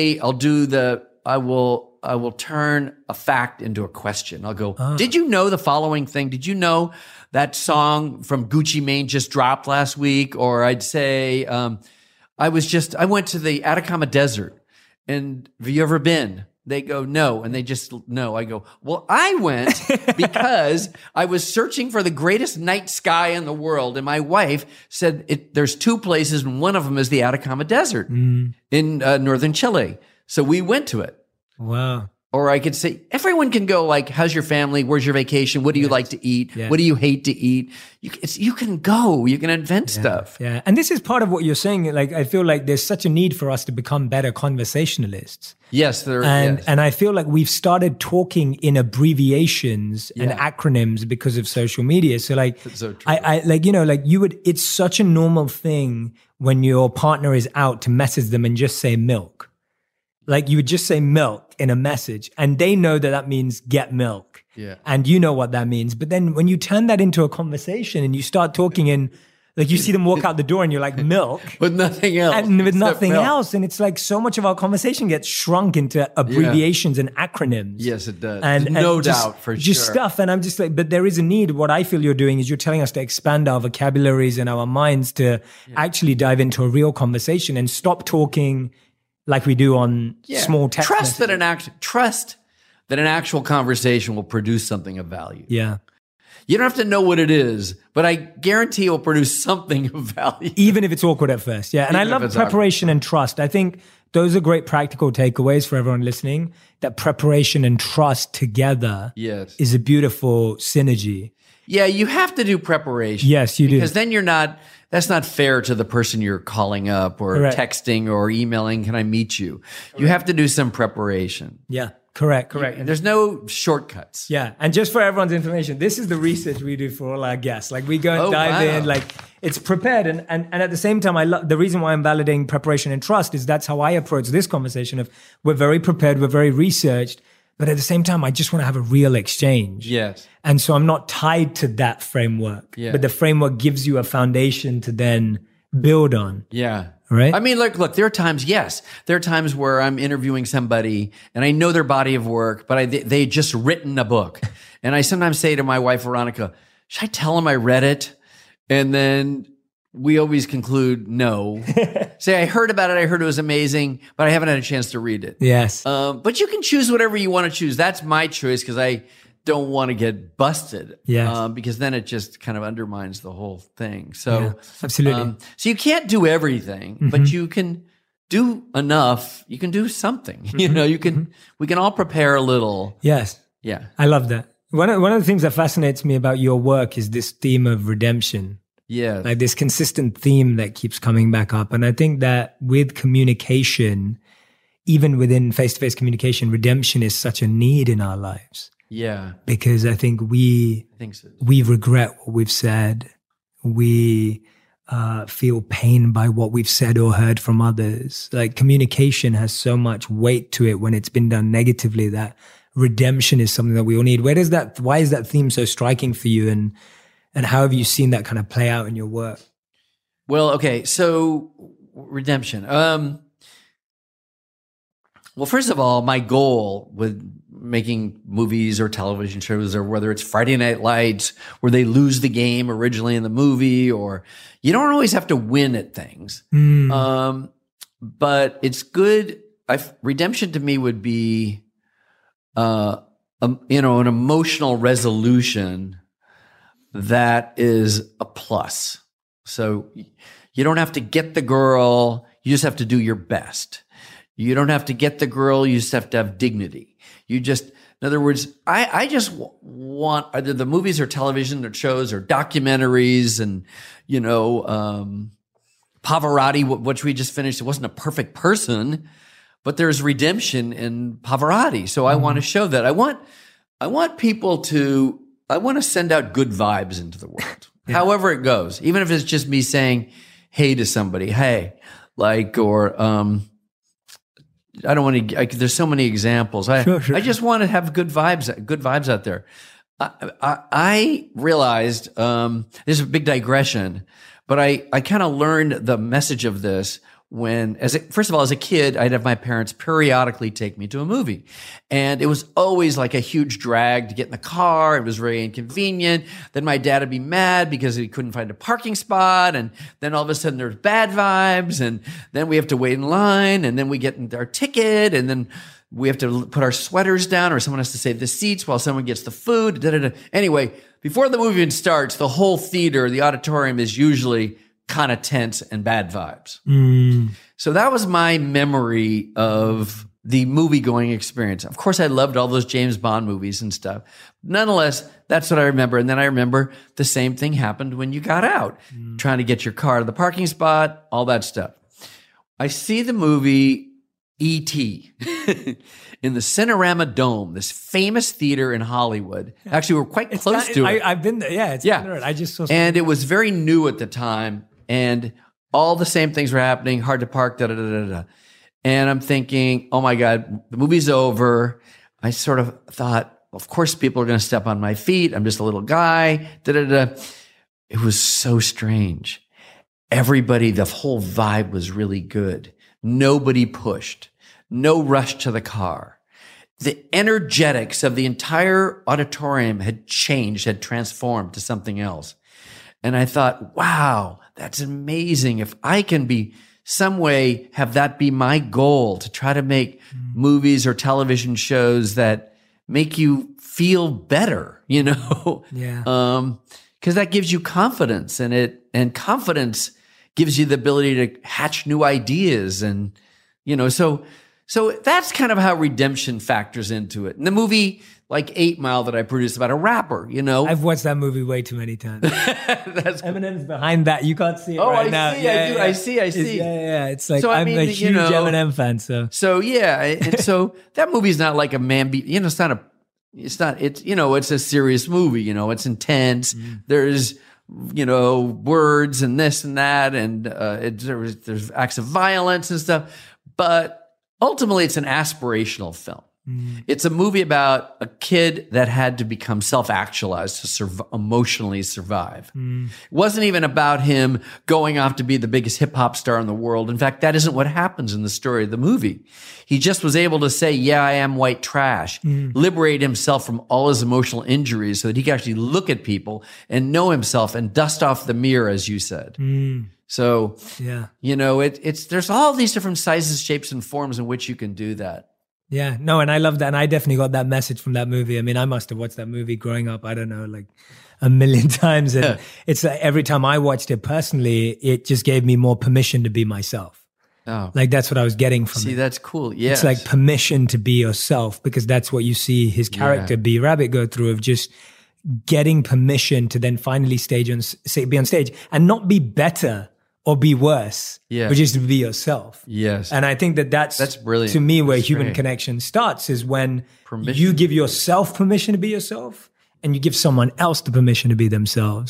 I will turn a fact into a question. I'll go, did you know the following thing? Did you know that song from Gucci Mane just dropped last week? Or I'd say, I went to the Atacama Desert and have you ever been? They go, no. And they just, no. I go, well, I went because I was searching for the greatest night sky in the world. And my wife said there's two places and one of them is the Atacama Desert in northern Chile. So we went to it. Wow. Or I could say, everyone can go like, how's your family? Where's your vacation? What do you like to eat? What do you hate to eat? You can go, you can invent stuff. Yeah. And this is part of what you're saying. Like, I feel like there's such a need for us to become better conversationalists. Yes. And I feel like we've started talking in abbreviations and acronyms because of social media. So like, so it's such a normal thing when your partner is out to message them and just say milk. Like you would just say milk in a message and they know that means get milk. Yeah. And you know what that means. But then when you turn that into a conversation and you start talking in, like you see them walk out the door and you're like milk. With nothing else. And with nothing else. And it's like so much of our conversation gets shrunk into abbreviations and acronyms. Yes, it does. And no doubt, for sure. Just stuff. And I'm just like, but there is a need. What I feel you're doing is you're telling us to expand our vocabularies and our minds to actually dive into a real conversation and stop talking like we do on small text Trust that an actual conversation will produce something of value. Yeah. You don't have to know what it is, but I guarantee it will produce something of value. Even if it's awkward at first. Yeah. And I love preparation and trust. I think those are great practical takeaways for everyone listening, that preparation and trust together is a beautiful synergy. Yeah, you have to do preparation. Yes, you do. Because then that's not fair to the person you're calling up or texting or emailing. Can I meet you? You have to do some preparation. Yeah, correct. And there's no shortcuts. Yeah. And just for everyone's information, this is the research we do for all our guests. Like we go and dive in, like it's prepared. And at the same time, the reason why I'm validating preparation and trust is that's how I approach this conversation of we're very prepared, we're very researched. But at the same time, I just want to have a real exchange. Yes. And so I'm not tied to that framework. Yeah. But the framework gives you a foundation to then build on. Yeah. Right? I mean, look, there are times where I'm interviewing somebody and I know their body of work, but they just written a book. And I sometimes say to my wife, Veronica, should I tell them I read it? And then we always conclude, no. Say, I heard about it. I heard it was amazing, but I haven't had a chance to read it. Yes. But you can choose whatever you want to choose. That's my choice because I don't want to get busted. Yes. Because then it just kind of undermines the whole thing. So, absolutely. So you can't do everything, but you can do enough. You can do something. You know, we can all prepare a little. Yes. Yeah. I love that. One of the things that fascinates me about your work is this theme of redemption. Yeah. Like this consistent theme that keeps coming back up. And I think that with communication, even within face-to-face communication, redemption is such a need in our lives. Yeah. Because I think we regret what we've said. We feel pain by what we've said or heard from others. Like communication has so much weight to it when it's been done negatively that redemption is something that we all need. Why is that theme so striking for you? And how have you seen that kind of play out in your work? Well, okay. So redemption. Well, first of all, my goal with making movies or television shows, or whether it's Friday Night Lights, where they lose the game originally in the movie, or you don't always have to win at things. But it's good. Redemption to me would be, an emotional resolution that is a plus. So you don't have to get the girl. You just have to do your best. You don't have to get the girl. You just have to have dignity. In other words, I just want either the movies or television or shows or documentaries and, Pavarotti, which we just finished. It wasn't a perfect person, but there's redemption in Pavarotti. So I want to show that. I want people to, I want to send out good vibes into the world, however it goes, even if it's just me saying, hey to somebody, hey, I don't want to. There's so many examples. Sure. I just want to have good vibes out there. I realized this is a big digression, but I kind of learned the message of this when, first of all, as a kid, I'd have my parents periodically take me to a movie. And it was always like a huge drag to get in the car. It was very inconvenient. Then my dad would be mad because he couldn't find a parking spot. And then all of a sudden there's bad vibes. And then we have to wait in line. And then we get our ticket. And then we have to put our sweaters down, or someone has to save the seats while someone gets the food. Anyway, before the movie even starts, the whole theater, the auditorium is usually kind of tense and bad vibes. So that was my memory of the movie-going experience. Of course, I loved all those James Bond movies and stuff. Nonetheless, that's what I remember. And then I remember the same thing happened when you got out, trying to get your car to the parking spot, all that stuff. I see the movie E.T. in the Cinerama Dome, this famous theater in Hollywood. Actually, we're quite close to it. I've been there. Yeah, it's I just saw. And it was very new at the time. And all the same things were happening, hard to park, And I'm thinking, oh my God, the movie's over. I sort of thought, of course, people are going to step on my feet. I'm just a little guy. It was so strange. Everybody, the whole vibe was really good. Nobody pushed. No rush to the car. The energetics of the entire auditorium had changed, had transformed to something else. And I thought, wow, that's amazing. If I can be some way, have that be my goal, to try to make movies or television shows that make you feel better, Yeah. Because that gives you confidence, and confidence gives you the ability to hatch new ideas. And, so that's kind of how redemption factors into it. And the movie, like 8 Mile, that I produced about a rapper, I've watched that movie way too many times. Eminem's behind that. You can't see it now. I see. Yeah. It's like, so, I'm a huge Eminem fan. So yeah. And so that movie's not like a it's a serious movie. It's intense. There's, words and this and that. And there's acts of violence and stuff. But ultimately, it's an aspirational film. It's a movie about a kid that had to become self-actualized to emotionally survive. It wasn't even about him going off to be the biggest hip-hop star in the world. In fact, that isn't what happens in the story of the movie. He just was able to say, yeah, I am white trash, liberate himself from all his emotional injuries so that he could actually look at people and know himself and dust off the mirror, as you said. So, yeah, there's all these different sizes, shapes, and forms in which you can do that. Yeah, no, and I love that. And I definitely got that message from that movie. I mean, I must have watched that movie growing up, I don't know, like a million times. And it's like every time I watched it personally, it just gave me more permission to be myself. Oh. Like that's what I was getting from it. See, that's cool. Yeah. It's like permission to be yourself, because that's what you see his character B. Rabbit go through, of just getting permission to then finally be on stage and not be better or be worse, but just to be yourself. Yes. And I think that's brilliant. To me, where human connection starts is when you give yourself permission to be yourself and you give someone else the permission to be themselves.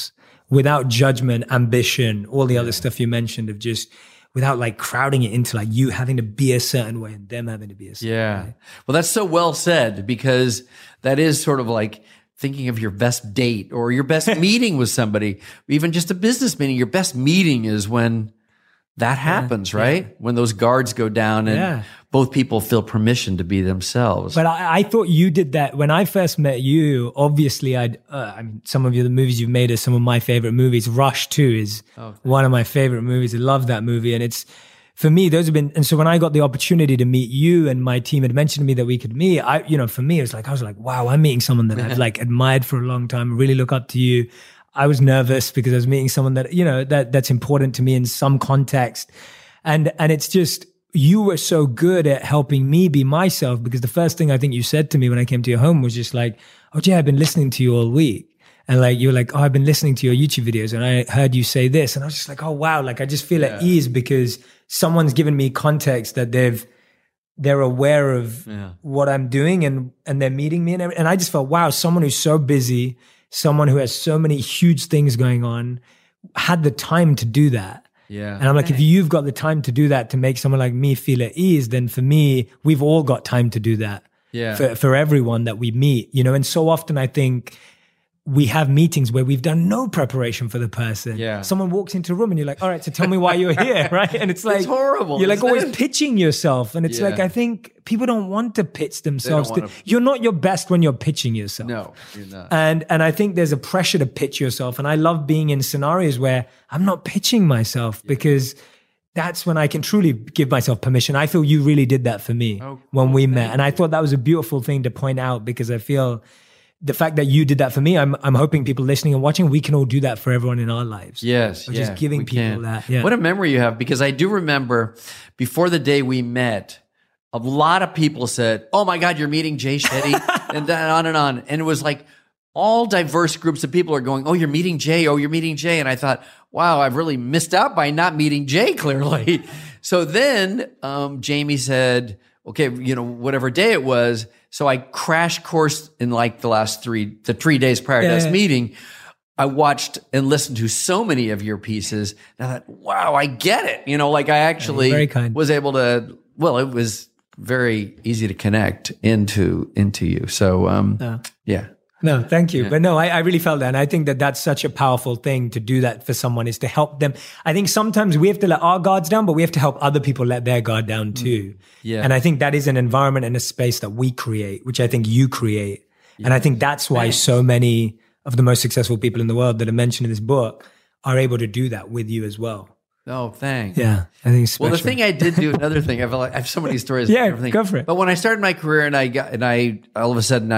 without judgment, ambition, all the other stuff you mentioned, of just without like crowding it into like you having to be a certain way and them having to be a certain way. Well, that's so well said, because that is sort of like thinking of your best date or your best meeting with somebody, even just a business meeting. Your best meeting is when that happens, right? Yeah. When those guards go down and both people feel permission to be themselves. But I thought you did that when I first met you. Obviously, I mean, some of the movies you've made are some of my favorite movies. Rush 2 is one of my favorite movies. I love that movie. And it's, for me, those have been, and so when I got the opportunity to meet you and my team had mentioned to me that we could meet, for me, it was like, I was like, wow, I'm meeting someone that I've like admired for a long time, really look up to you. I was nervous because I was meeting someone that, that's important to me in some context. And it's just, you were so good at helping me be myself, because the first thing I think you said to me when I came to your home was just like, oh, Jay, I've been listening to you all week. And like, you were like, oh, I've been listening to your YouTube videos and I heard you say this. And I was just like, oh, wow. Like, I just feel at ease because someone's given me context that they're aware of what I'm doing and they're meeting me. And I just felt, wow, someone who's so busy, someone who has so many huge things going on, had the time to do that. Yeah. And I'm like, if you've got the time to do that to make someone like me feel at ease, then for me, we've all got time to do that. Yeah. For everyone that we meet, And so often I think we have meetings where we've done no preparation for the person. Yeah. Someone walks into a room and you're like, all right, so tell me why you're here, right? And it's like, it's horrible. You're like always pitching yourself. And it's like, I think people don't want to pitch themselves. You're not your best when you're pitching yourself. No, you're not. And I think there's a pressure to pitch yourself. And I love being in scenarios where I'm not pitching myself because that's when I can truly give myself permission. I feel you really did that for me when we met. And I thought that was a beautiful thing to point out, because I feel the fact that you did that for me, I'm hoping people listening and watching, we can all do that for everyone in our lives. Yes. Just giving people that. Yeah. What a memory you have, because I do remember before the day we met, a lot of people said, oh my God, you're meeting Jay Shetty, and then on and on. And it was like all diverse groups of people are going, oh, you're meeting Jay. Oh, you're meeting Jay. And I thought, wow, I've really missed out by not meeting Jay, clearly. So then Jamie said, okay, whatever day it was. So I crash coursed in like the 3 days prior to us meeting. I watched and listened to so many of your pieces. And I thought, wow, I get it. Like I actually was able to, well, it was very easy to connect into you. So, yeah. No, thank you. But no, I really felt that. And I think that that's such a powerful thing to do that for someone, is to help them. I think sometimes we have to let our guards down, but we have to help other people let their guard down too. Yeah. And I think that is an environment and a space that we create, which I think you create. Yeah. And I think that's why so many of the most successful people in the world that are mentioned in this book are able to do that with you as well. Oh, thanks. Yeah, I think it's special. Well, the thing I did do, another thing, I have so many stories. Go for it. But when I started my career and I all of a sudden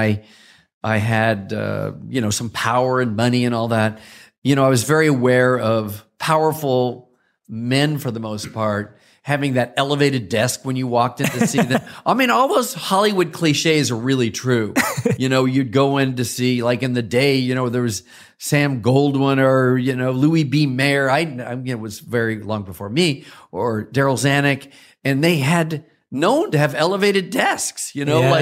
I had, some power and money and all that. I was very aware of powerful men, for the most part, having that elevated desk when you walked in to see them. I mean, all those Hollywood cliches are really true. You'd go in to see, like in the day, there was Sam Goldwyn or, Louis B. Mayer. It was very long before me, or Daryl Zanuck. And they had known to have elevated desks,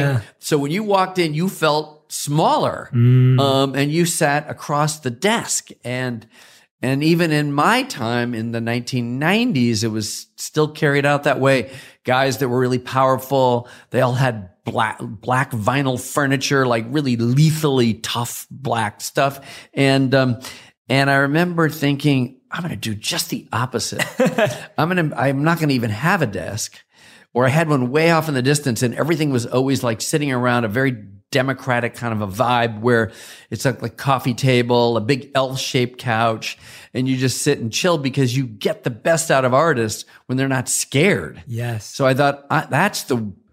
so when you walked in, you felt smaller, and you sat across the desk. And even in my time in the 1990s, it was still carried out that way. Guys that were really powerful, they all had black vinyl furniture, like really lethally tough black stuff. And I remember thinking, I'm going to do just the opposite. I'm not going to even have a desk. Or I had one way off in the distance, and everything was always like sitting around a very democratic kind of a vibe, where it's like a coffee table, a big L-shaped couch, and you just sit and chill, because you get the best out of artists when they're not scared. Yes. So I thought that's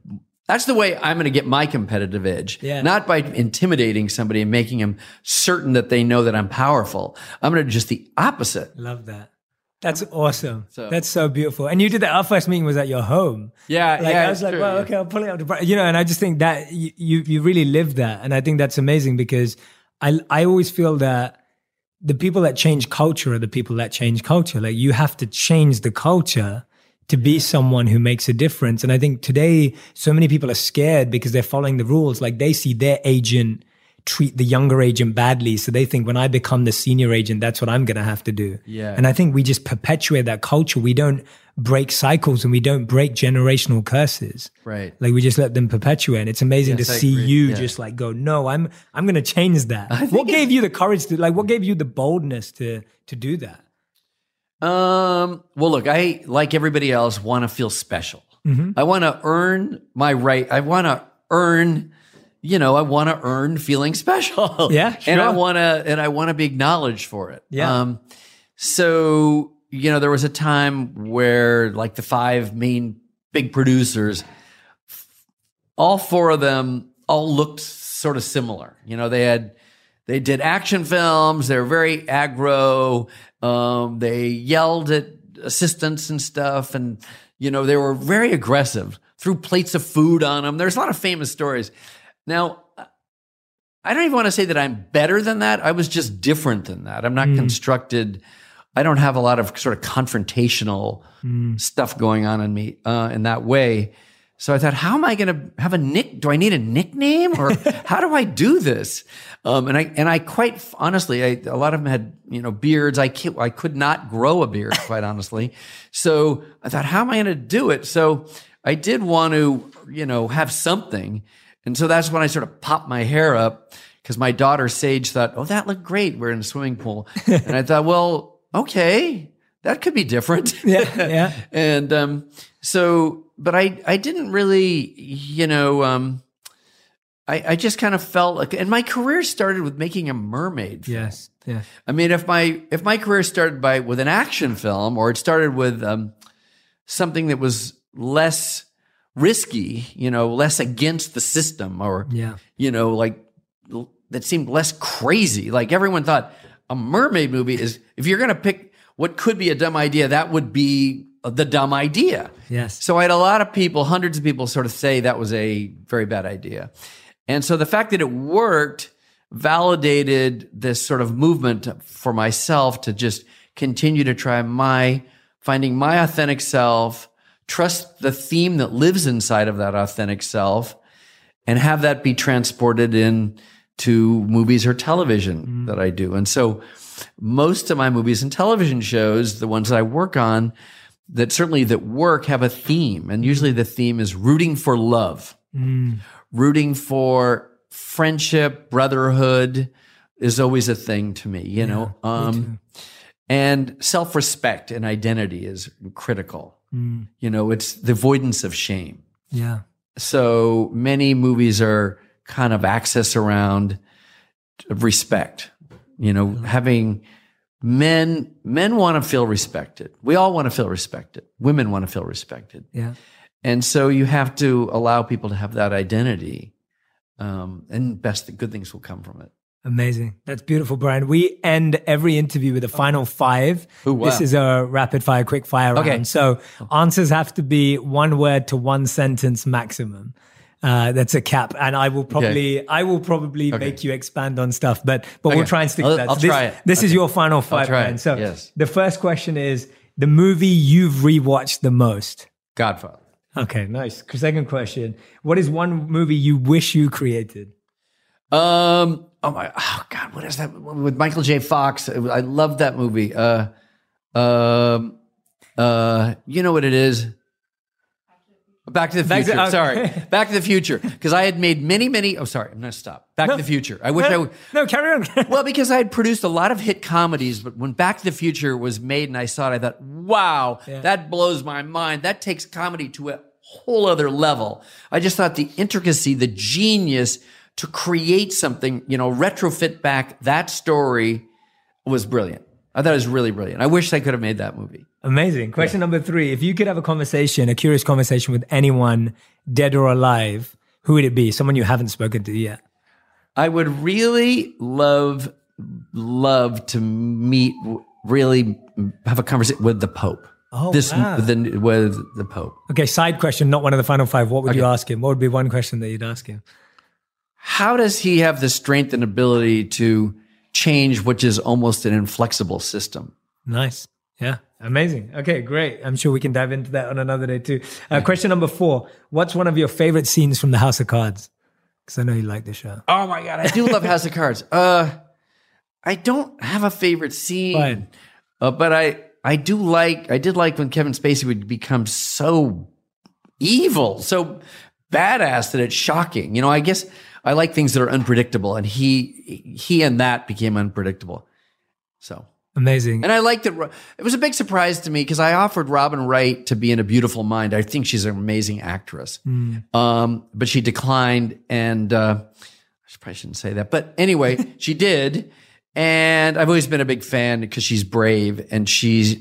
the way I'm going to get my competitive edge. Yeah. Not by intimidating somebody and making them certain that they know that I'm powerful. I'm going to do just the opposite. Love that. That's awesome. That's so beautiful. And you did that. Our first meeting was at your home. Yeah. I was like, true, well, okay, I'll pull it out. And I just think that you really live that. And I think that's amazing, because I always feel that the people that change culture are the people that change culture. Like, you have to change the culture to be someone who makes a difference. And I think today, so many people are scared because they're following the rules. Like, they see their agent treat the younger agent badly. So they think when I become the senior agent, that's what I'm going to have to do. Yeah. And I think we just perpetuate that culture. We don't break cycles and we don't break generational curses. Right. Like we just let them perpetuate. And it's amazing Yes, to I see agree. you Yeah. just like go, no, I'm going to change that. What gave you the courage to, like, what gave you the boldness to do that? Well, look, I, like everybody else, want to feel special. I want to earn my right. I want to earn, I want to earn feeling special. Yeah, sure. And I want to be acknowledged for it. Yeah. So, there was a time where like the 5 main big producers, all 4 of them all looked sort of similar. They did action films. They were very aggro. They yelled at assistants and stuff. And, they were very aggressive, threw plates of food on them. There's a lot of famous stories. Now, I don't even want to say that I'm better than that. I was just different than that. I'm not constructed. I don't have a lot of sort of confrontational stuff going on in me in that way. So I thought, how am I going to have do I need a nickname, or how do I do this? And I quite honestly, a lot of them had, beards. I could not grow a beard, quite honestly. So I thought, how am I going to do it? So I did want to, have something. And so that's when I sort of popped my hair up, because my daughter Sage thought, oh, that looked great. We're in a swimming pool. And I thought, well, okay, that could be different. Yeah. And, but I didn't really, I just kind of felt like, and my career started with making a mermaid film. Yes. Yeah. I mean, if my career started with an action film, or it started with something that was less risky, less against the system, or like that seemed less crazy. Like everyone thought a mermaid movie is, if you're going to pick what could be a dumb idea, that would be the dumb idea. Yes. So I had a lot of people, hundreds of people, sort of say that was a very bad idea. And so the fact that it worked validated this sort of movement for myself to just continue to try finding my authentic self, trust the theme that lives inside of that authentic self, and have that be transported into movies or television that I do. And so most of my movies and television shows, the ones that I work on, that work, have a theme. And usually the theme is rooting for love, rooting for friendship, brotherhood is always a thing to me, me too. And self-respect and identity is critical. It's the avoidance of shame. Yeah. So many movies are kind of access around respect, having men want to feel respected. We all want to feel respected. Women want to feel respected. Yeah. And so you have to allow people to have that identity. And good things will come from it. Amazing. That's beautiful, Brian. We end every interview with a final 5. Ooh, wow. This is a rapid fire, quick fire round. Okay. So answers have to be 1 word to 1 sentence maximum. That's a cap. And I will probably make you expand on stuff, but we'll try and stick to that. I'll try it. This is your final 5, Brian. So the first question is the movie you've rewatched the most. Godfather. Okay, nice. Second question. What is one movie you wish you created? Oh God, what is that with Michael J. Fox? I love that movie. You know what it is? Back to the Future. Sorry, Back to the Future. Because I had made many. Oh, sorry, I'm going to stop. Back to the Future. I wish I would. No, carry on. Well, because I had produced a lot of hit comedies, but when Back to the Future was made and I saw it, I thought, wow, that blows my mind. That takes comedy to a whole other level. I just thought the intricacy, the genius to create something, retrofit back that story was brilliant. I thought it was really brilliant. I wish I could have made that movie. Amazing. Question number 3. If you could have a curious conversation with anyone, dead or alive, who would it be? Someone you haven't spoken to yet. I would really love to really have a conversation with the Pope. Oh, with the Pope. Okay, side question, not one of the final 5. What would you ask him? What would be one question that you'd ask him? How does he have the strength and ability to change which is almost an inflexible system? Nice. Yeah. Amazing. Okay, great. I'm sure we can dive into that on another day too. Question number 4. What's one of your favorite scenes from the House of Cards? Because I know you like the show. Oh my God, I do love House of Cards. I don't have a favorite scene, but I did like when Kevin Spacey would become so evil, so badass that it's shocking. You know, I guess I like things that are unpredictable, and he and that became unpredictable. So amazing. And I liked it. It was a big surprise to me because I offered Robin Wright to be in A Beautiful Mind. I think she's an amazing actress, but she declined, and I probably shouldn't say that. But anyway, she did, and I've always been a big fan because she's brave and she's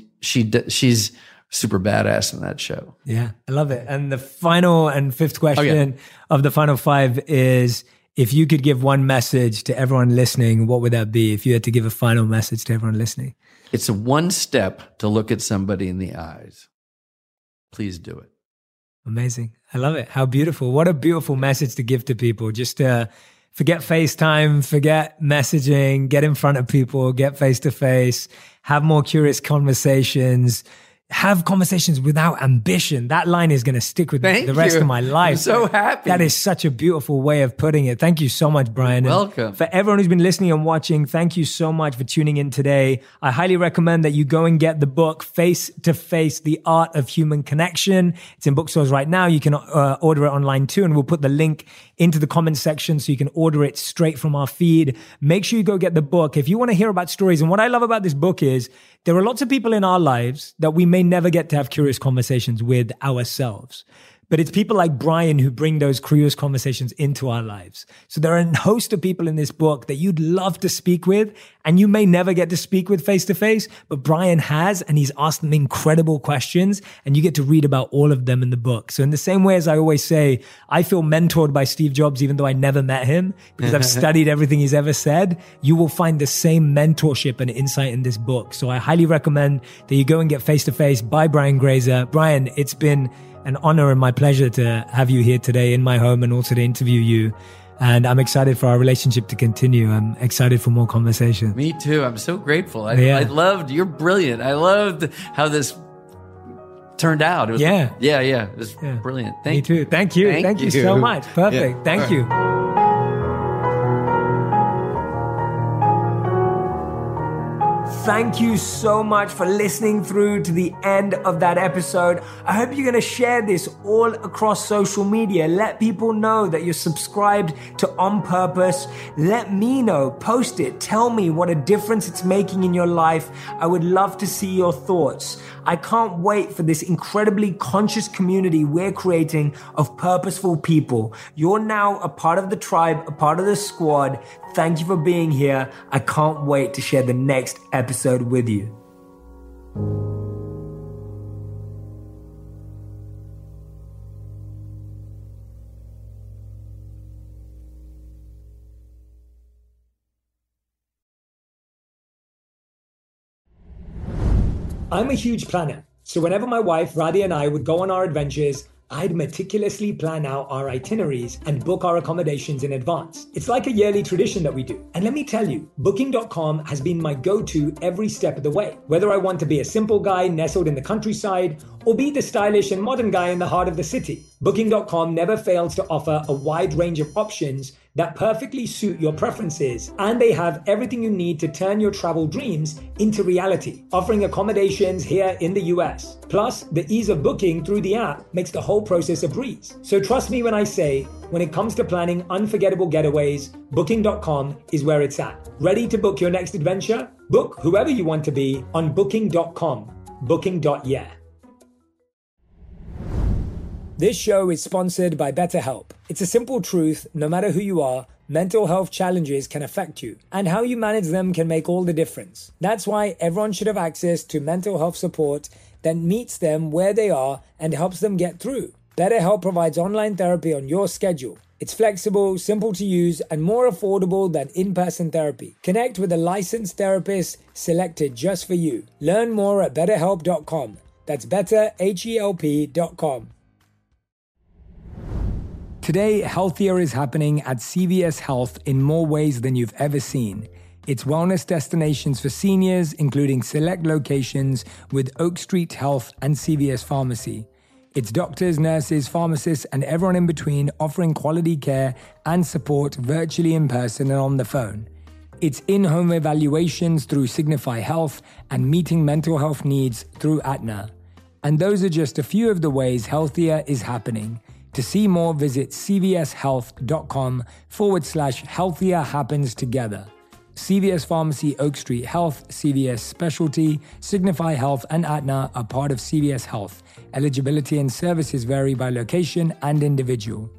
super badass in that show. Yeah, I love it. And the final and fifth question of the final five is, if you could give one message to everyone listening, what would that be? If you had to give a final message to everyone listening. It's one step to look at somebody in the eyes. Please do it. Amazing. I love it. How beautiful. What a beautiful message to give to people. Just to forget FaceTime, forget messaging, get in front of people, get face-to-face, have more curious conversations, have conversations without ambition. That line is going to stick with me the rest of my life. I'm so happy. That is such a beautiful way of putting it. Thank you so much, Brian. You're welcome. For everyone who's been listening and watching, thank you so much for tuning in today. I highly recommend that you go and get the book, Face to Face, The Art of Human Connection. It's in bookstores right now. You can order it online too, and we'll put the link into the comment section so you can order it straight from our feed. Make sure you go get the book. If you want to hear about stories, and what I love about this book is there are lots of people in our lives that we may never get to have curious conversations with ourselves. But it's people like Brian who bring those curious conversations into our lives. So there are a host of people in this book that you'd love to speak with, and you may never get to speak with face to face, but Brian has, and he's asked them incredible questions, and you get to read about all of them in the book. So in the same way as I always say, I feel mentored by Steve Jobs, even though I never met him, because I've studied everything he's ever said. You will find the same mentorship and insight in this book. So I highly recommend that you go and get Face to Face by Brian Grazer. Brian, it's been an honor and my pleasure to have you here today in my home and also to interview you. And I'm excited for our relationship to continue. I'm excited for more conversation. Me too. I'm so grateful. I loved, you're brilliant. I loved how this turned out. It was, yeah. It was brilliant. Me too. Thank you. Thank you so much. Perfect. Yeah. Thank you. Thank you so much for listening through to the end of that episode. I hope you're going to share this all across social media. Let people know that you're subscribed to On Purpose. Let me know. Post it. Tell me what a difference it's making in your life. I would love to see your thoughts. I can't wait for this incredibly conscious community we're creating of purposeful people. You're now a part of the tribe, a part of the squad. Thank you for being here. I can't wait to share the next episode with you. I'm a huge planner, so whenever my wife Radhi and I would go on our adventures, I'd meticulously plan out our itineraries and book our accommodations in advance. It's like a yearly tradition that we do. And let me tell you, Booking.com has been my go-to every step of the way. Whether I want to be a simple guy nestled in the countryside or be the stylish and modern guy in the heart of the city, Booking.com never fails to offer a wide range of options that perfectly suit your preferences, and they have everything you need to turn your travel dreams into reality, offering accommodations here in the US. Plus, the ease of booking through the app makes the whole process a breeze. So trust me when I say, when it comes to planning unforgettable getaways, Booking.com is where it's at. Ready to book your next adventure? Book whoever you want to be on Booking.com. Booking.yeah. This show is sponsored by BetterHelp. It's a simple truth, no matter who you are, mental health challenges can affect you, and how you manage them can make all the difference. That's why everyone should have access to mental health support that meets them where they are and helps them get through. BetterHelp provides online therapy on your schedule. It's flexible, simple to use, and more affordable than in-person therapy. Connect with a licensed therapist selected just for you. Learn more at betterhelp.com. That's betterhelp.com. Today, healthier is happening at CVS Health in more ways than you've ever seen. It's wellness destinations for seniors, including select locations with Oak Street Health and CVS Pharmacy. It's doctors, nurses, pharmacists, and everyone in between offering quality care and support virtually, in person, and on the phone. It's in-home evaluations through Signify Health and meeting mental health needs through Aetna. And those are just a few of the ways healthier is happening. To see more, visit cvshealth.com/healthier happens together. CVS Pharmacy, Oak Street Health, CVS Specialty, Signify Health, and Aetna are part of CVS Health. Eligibility and services vary by location and individual.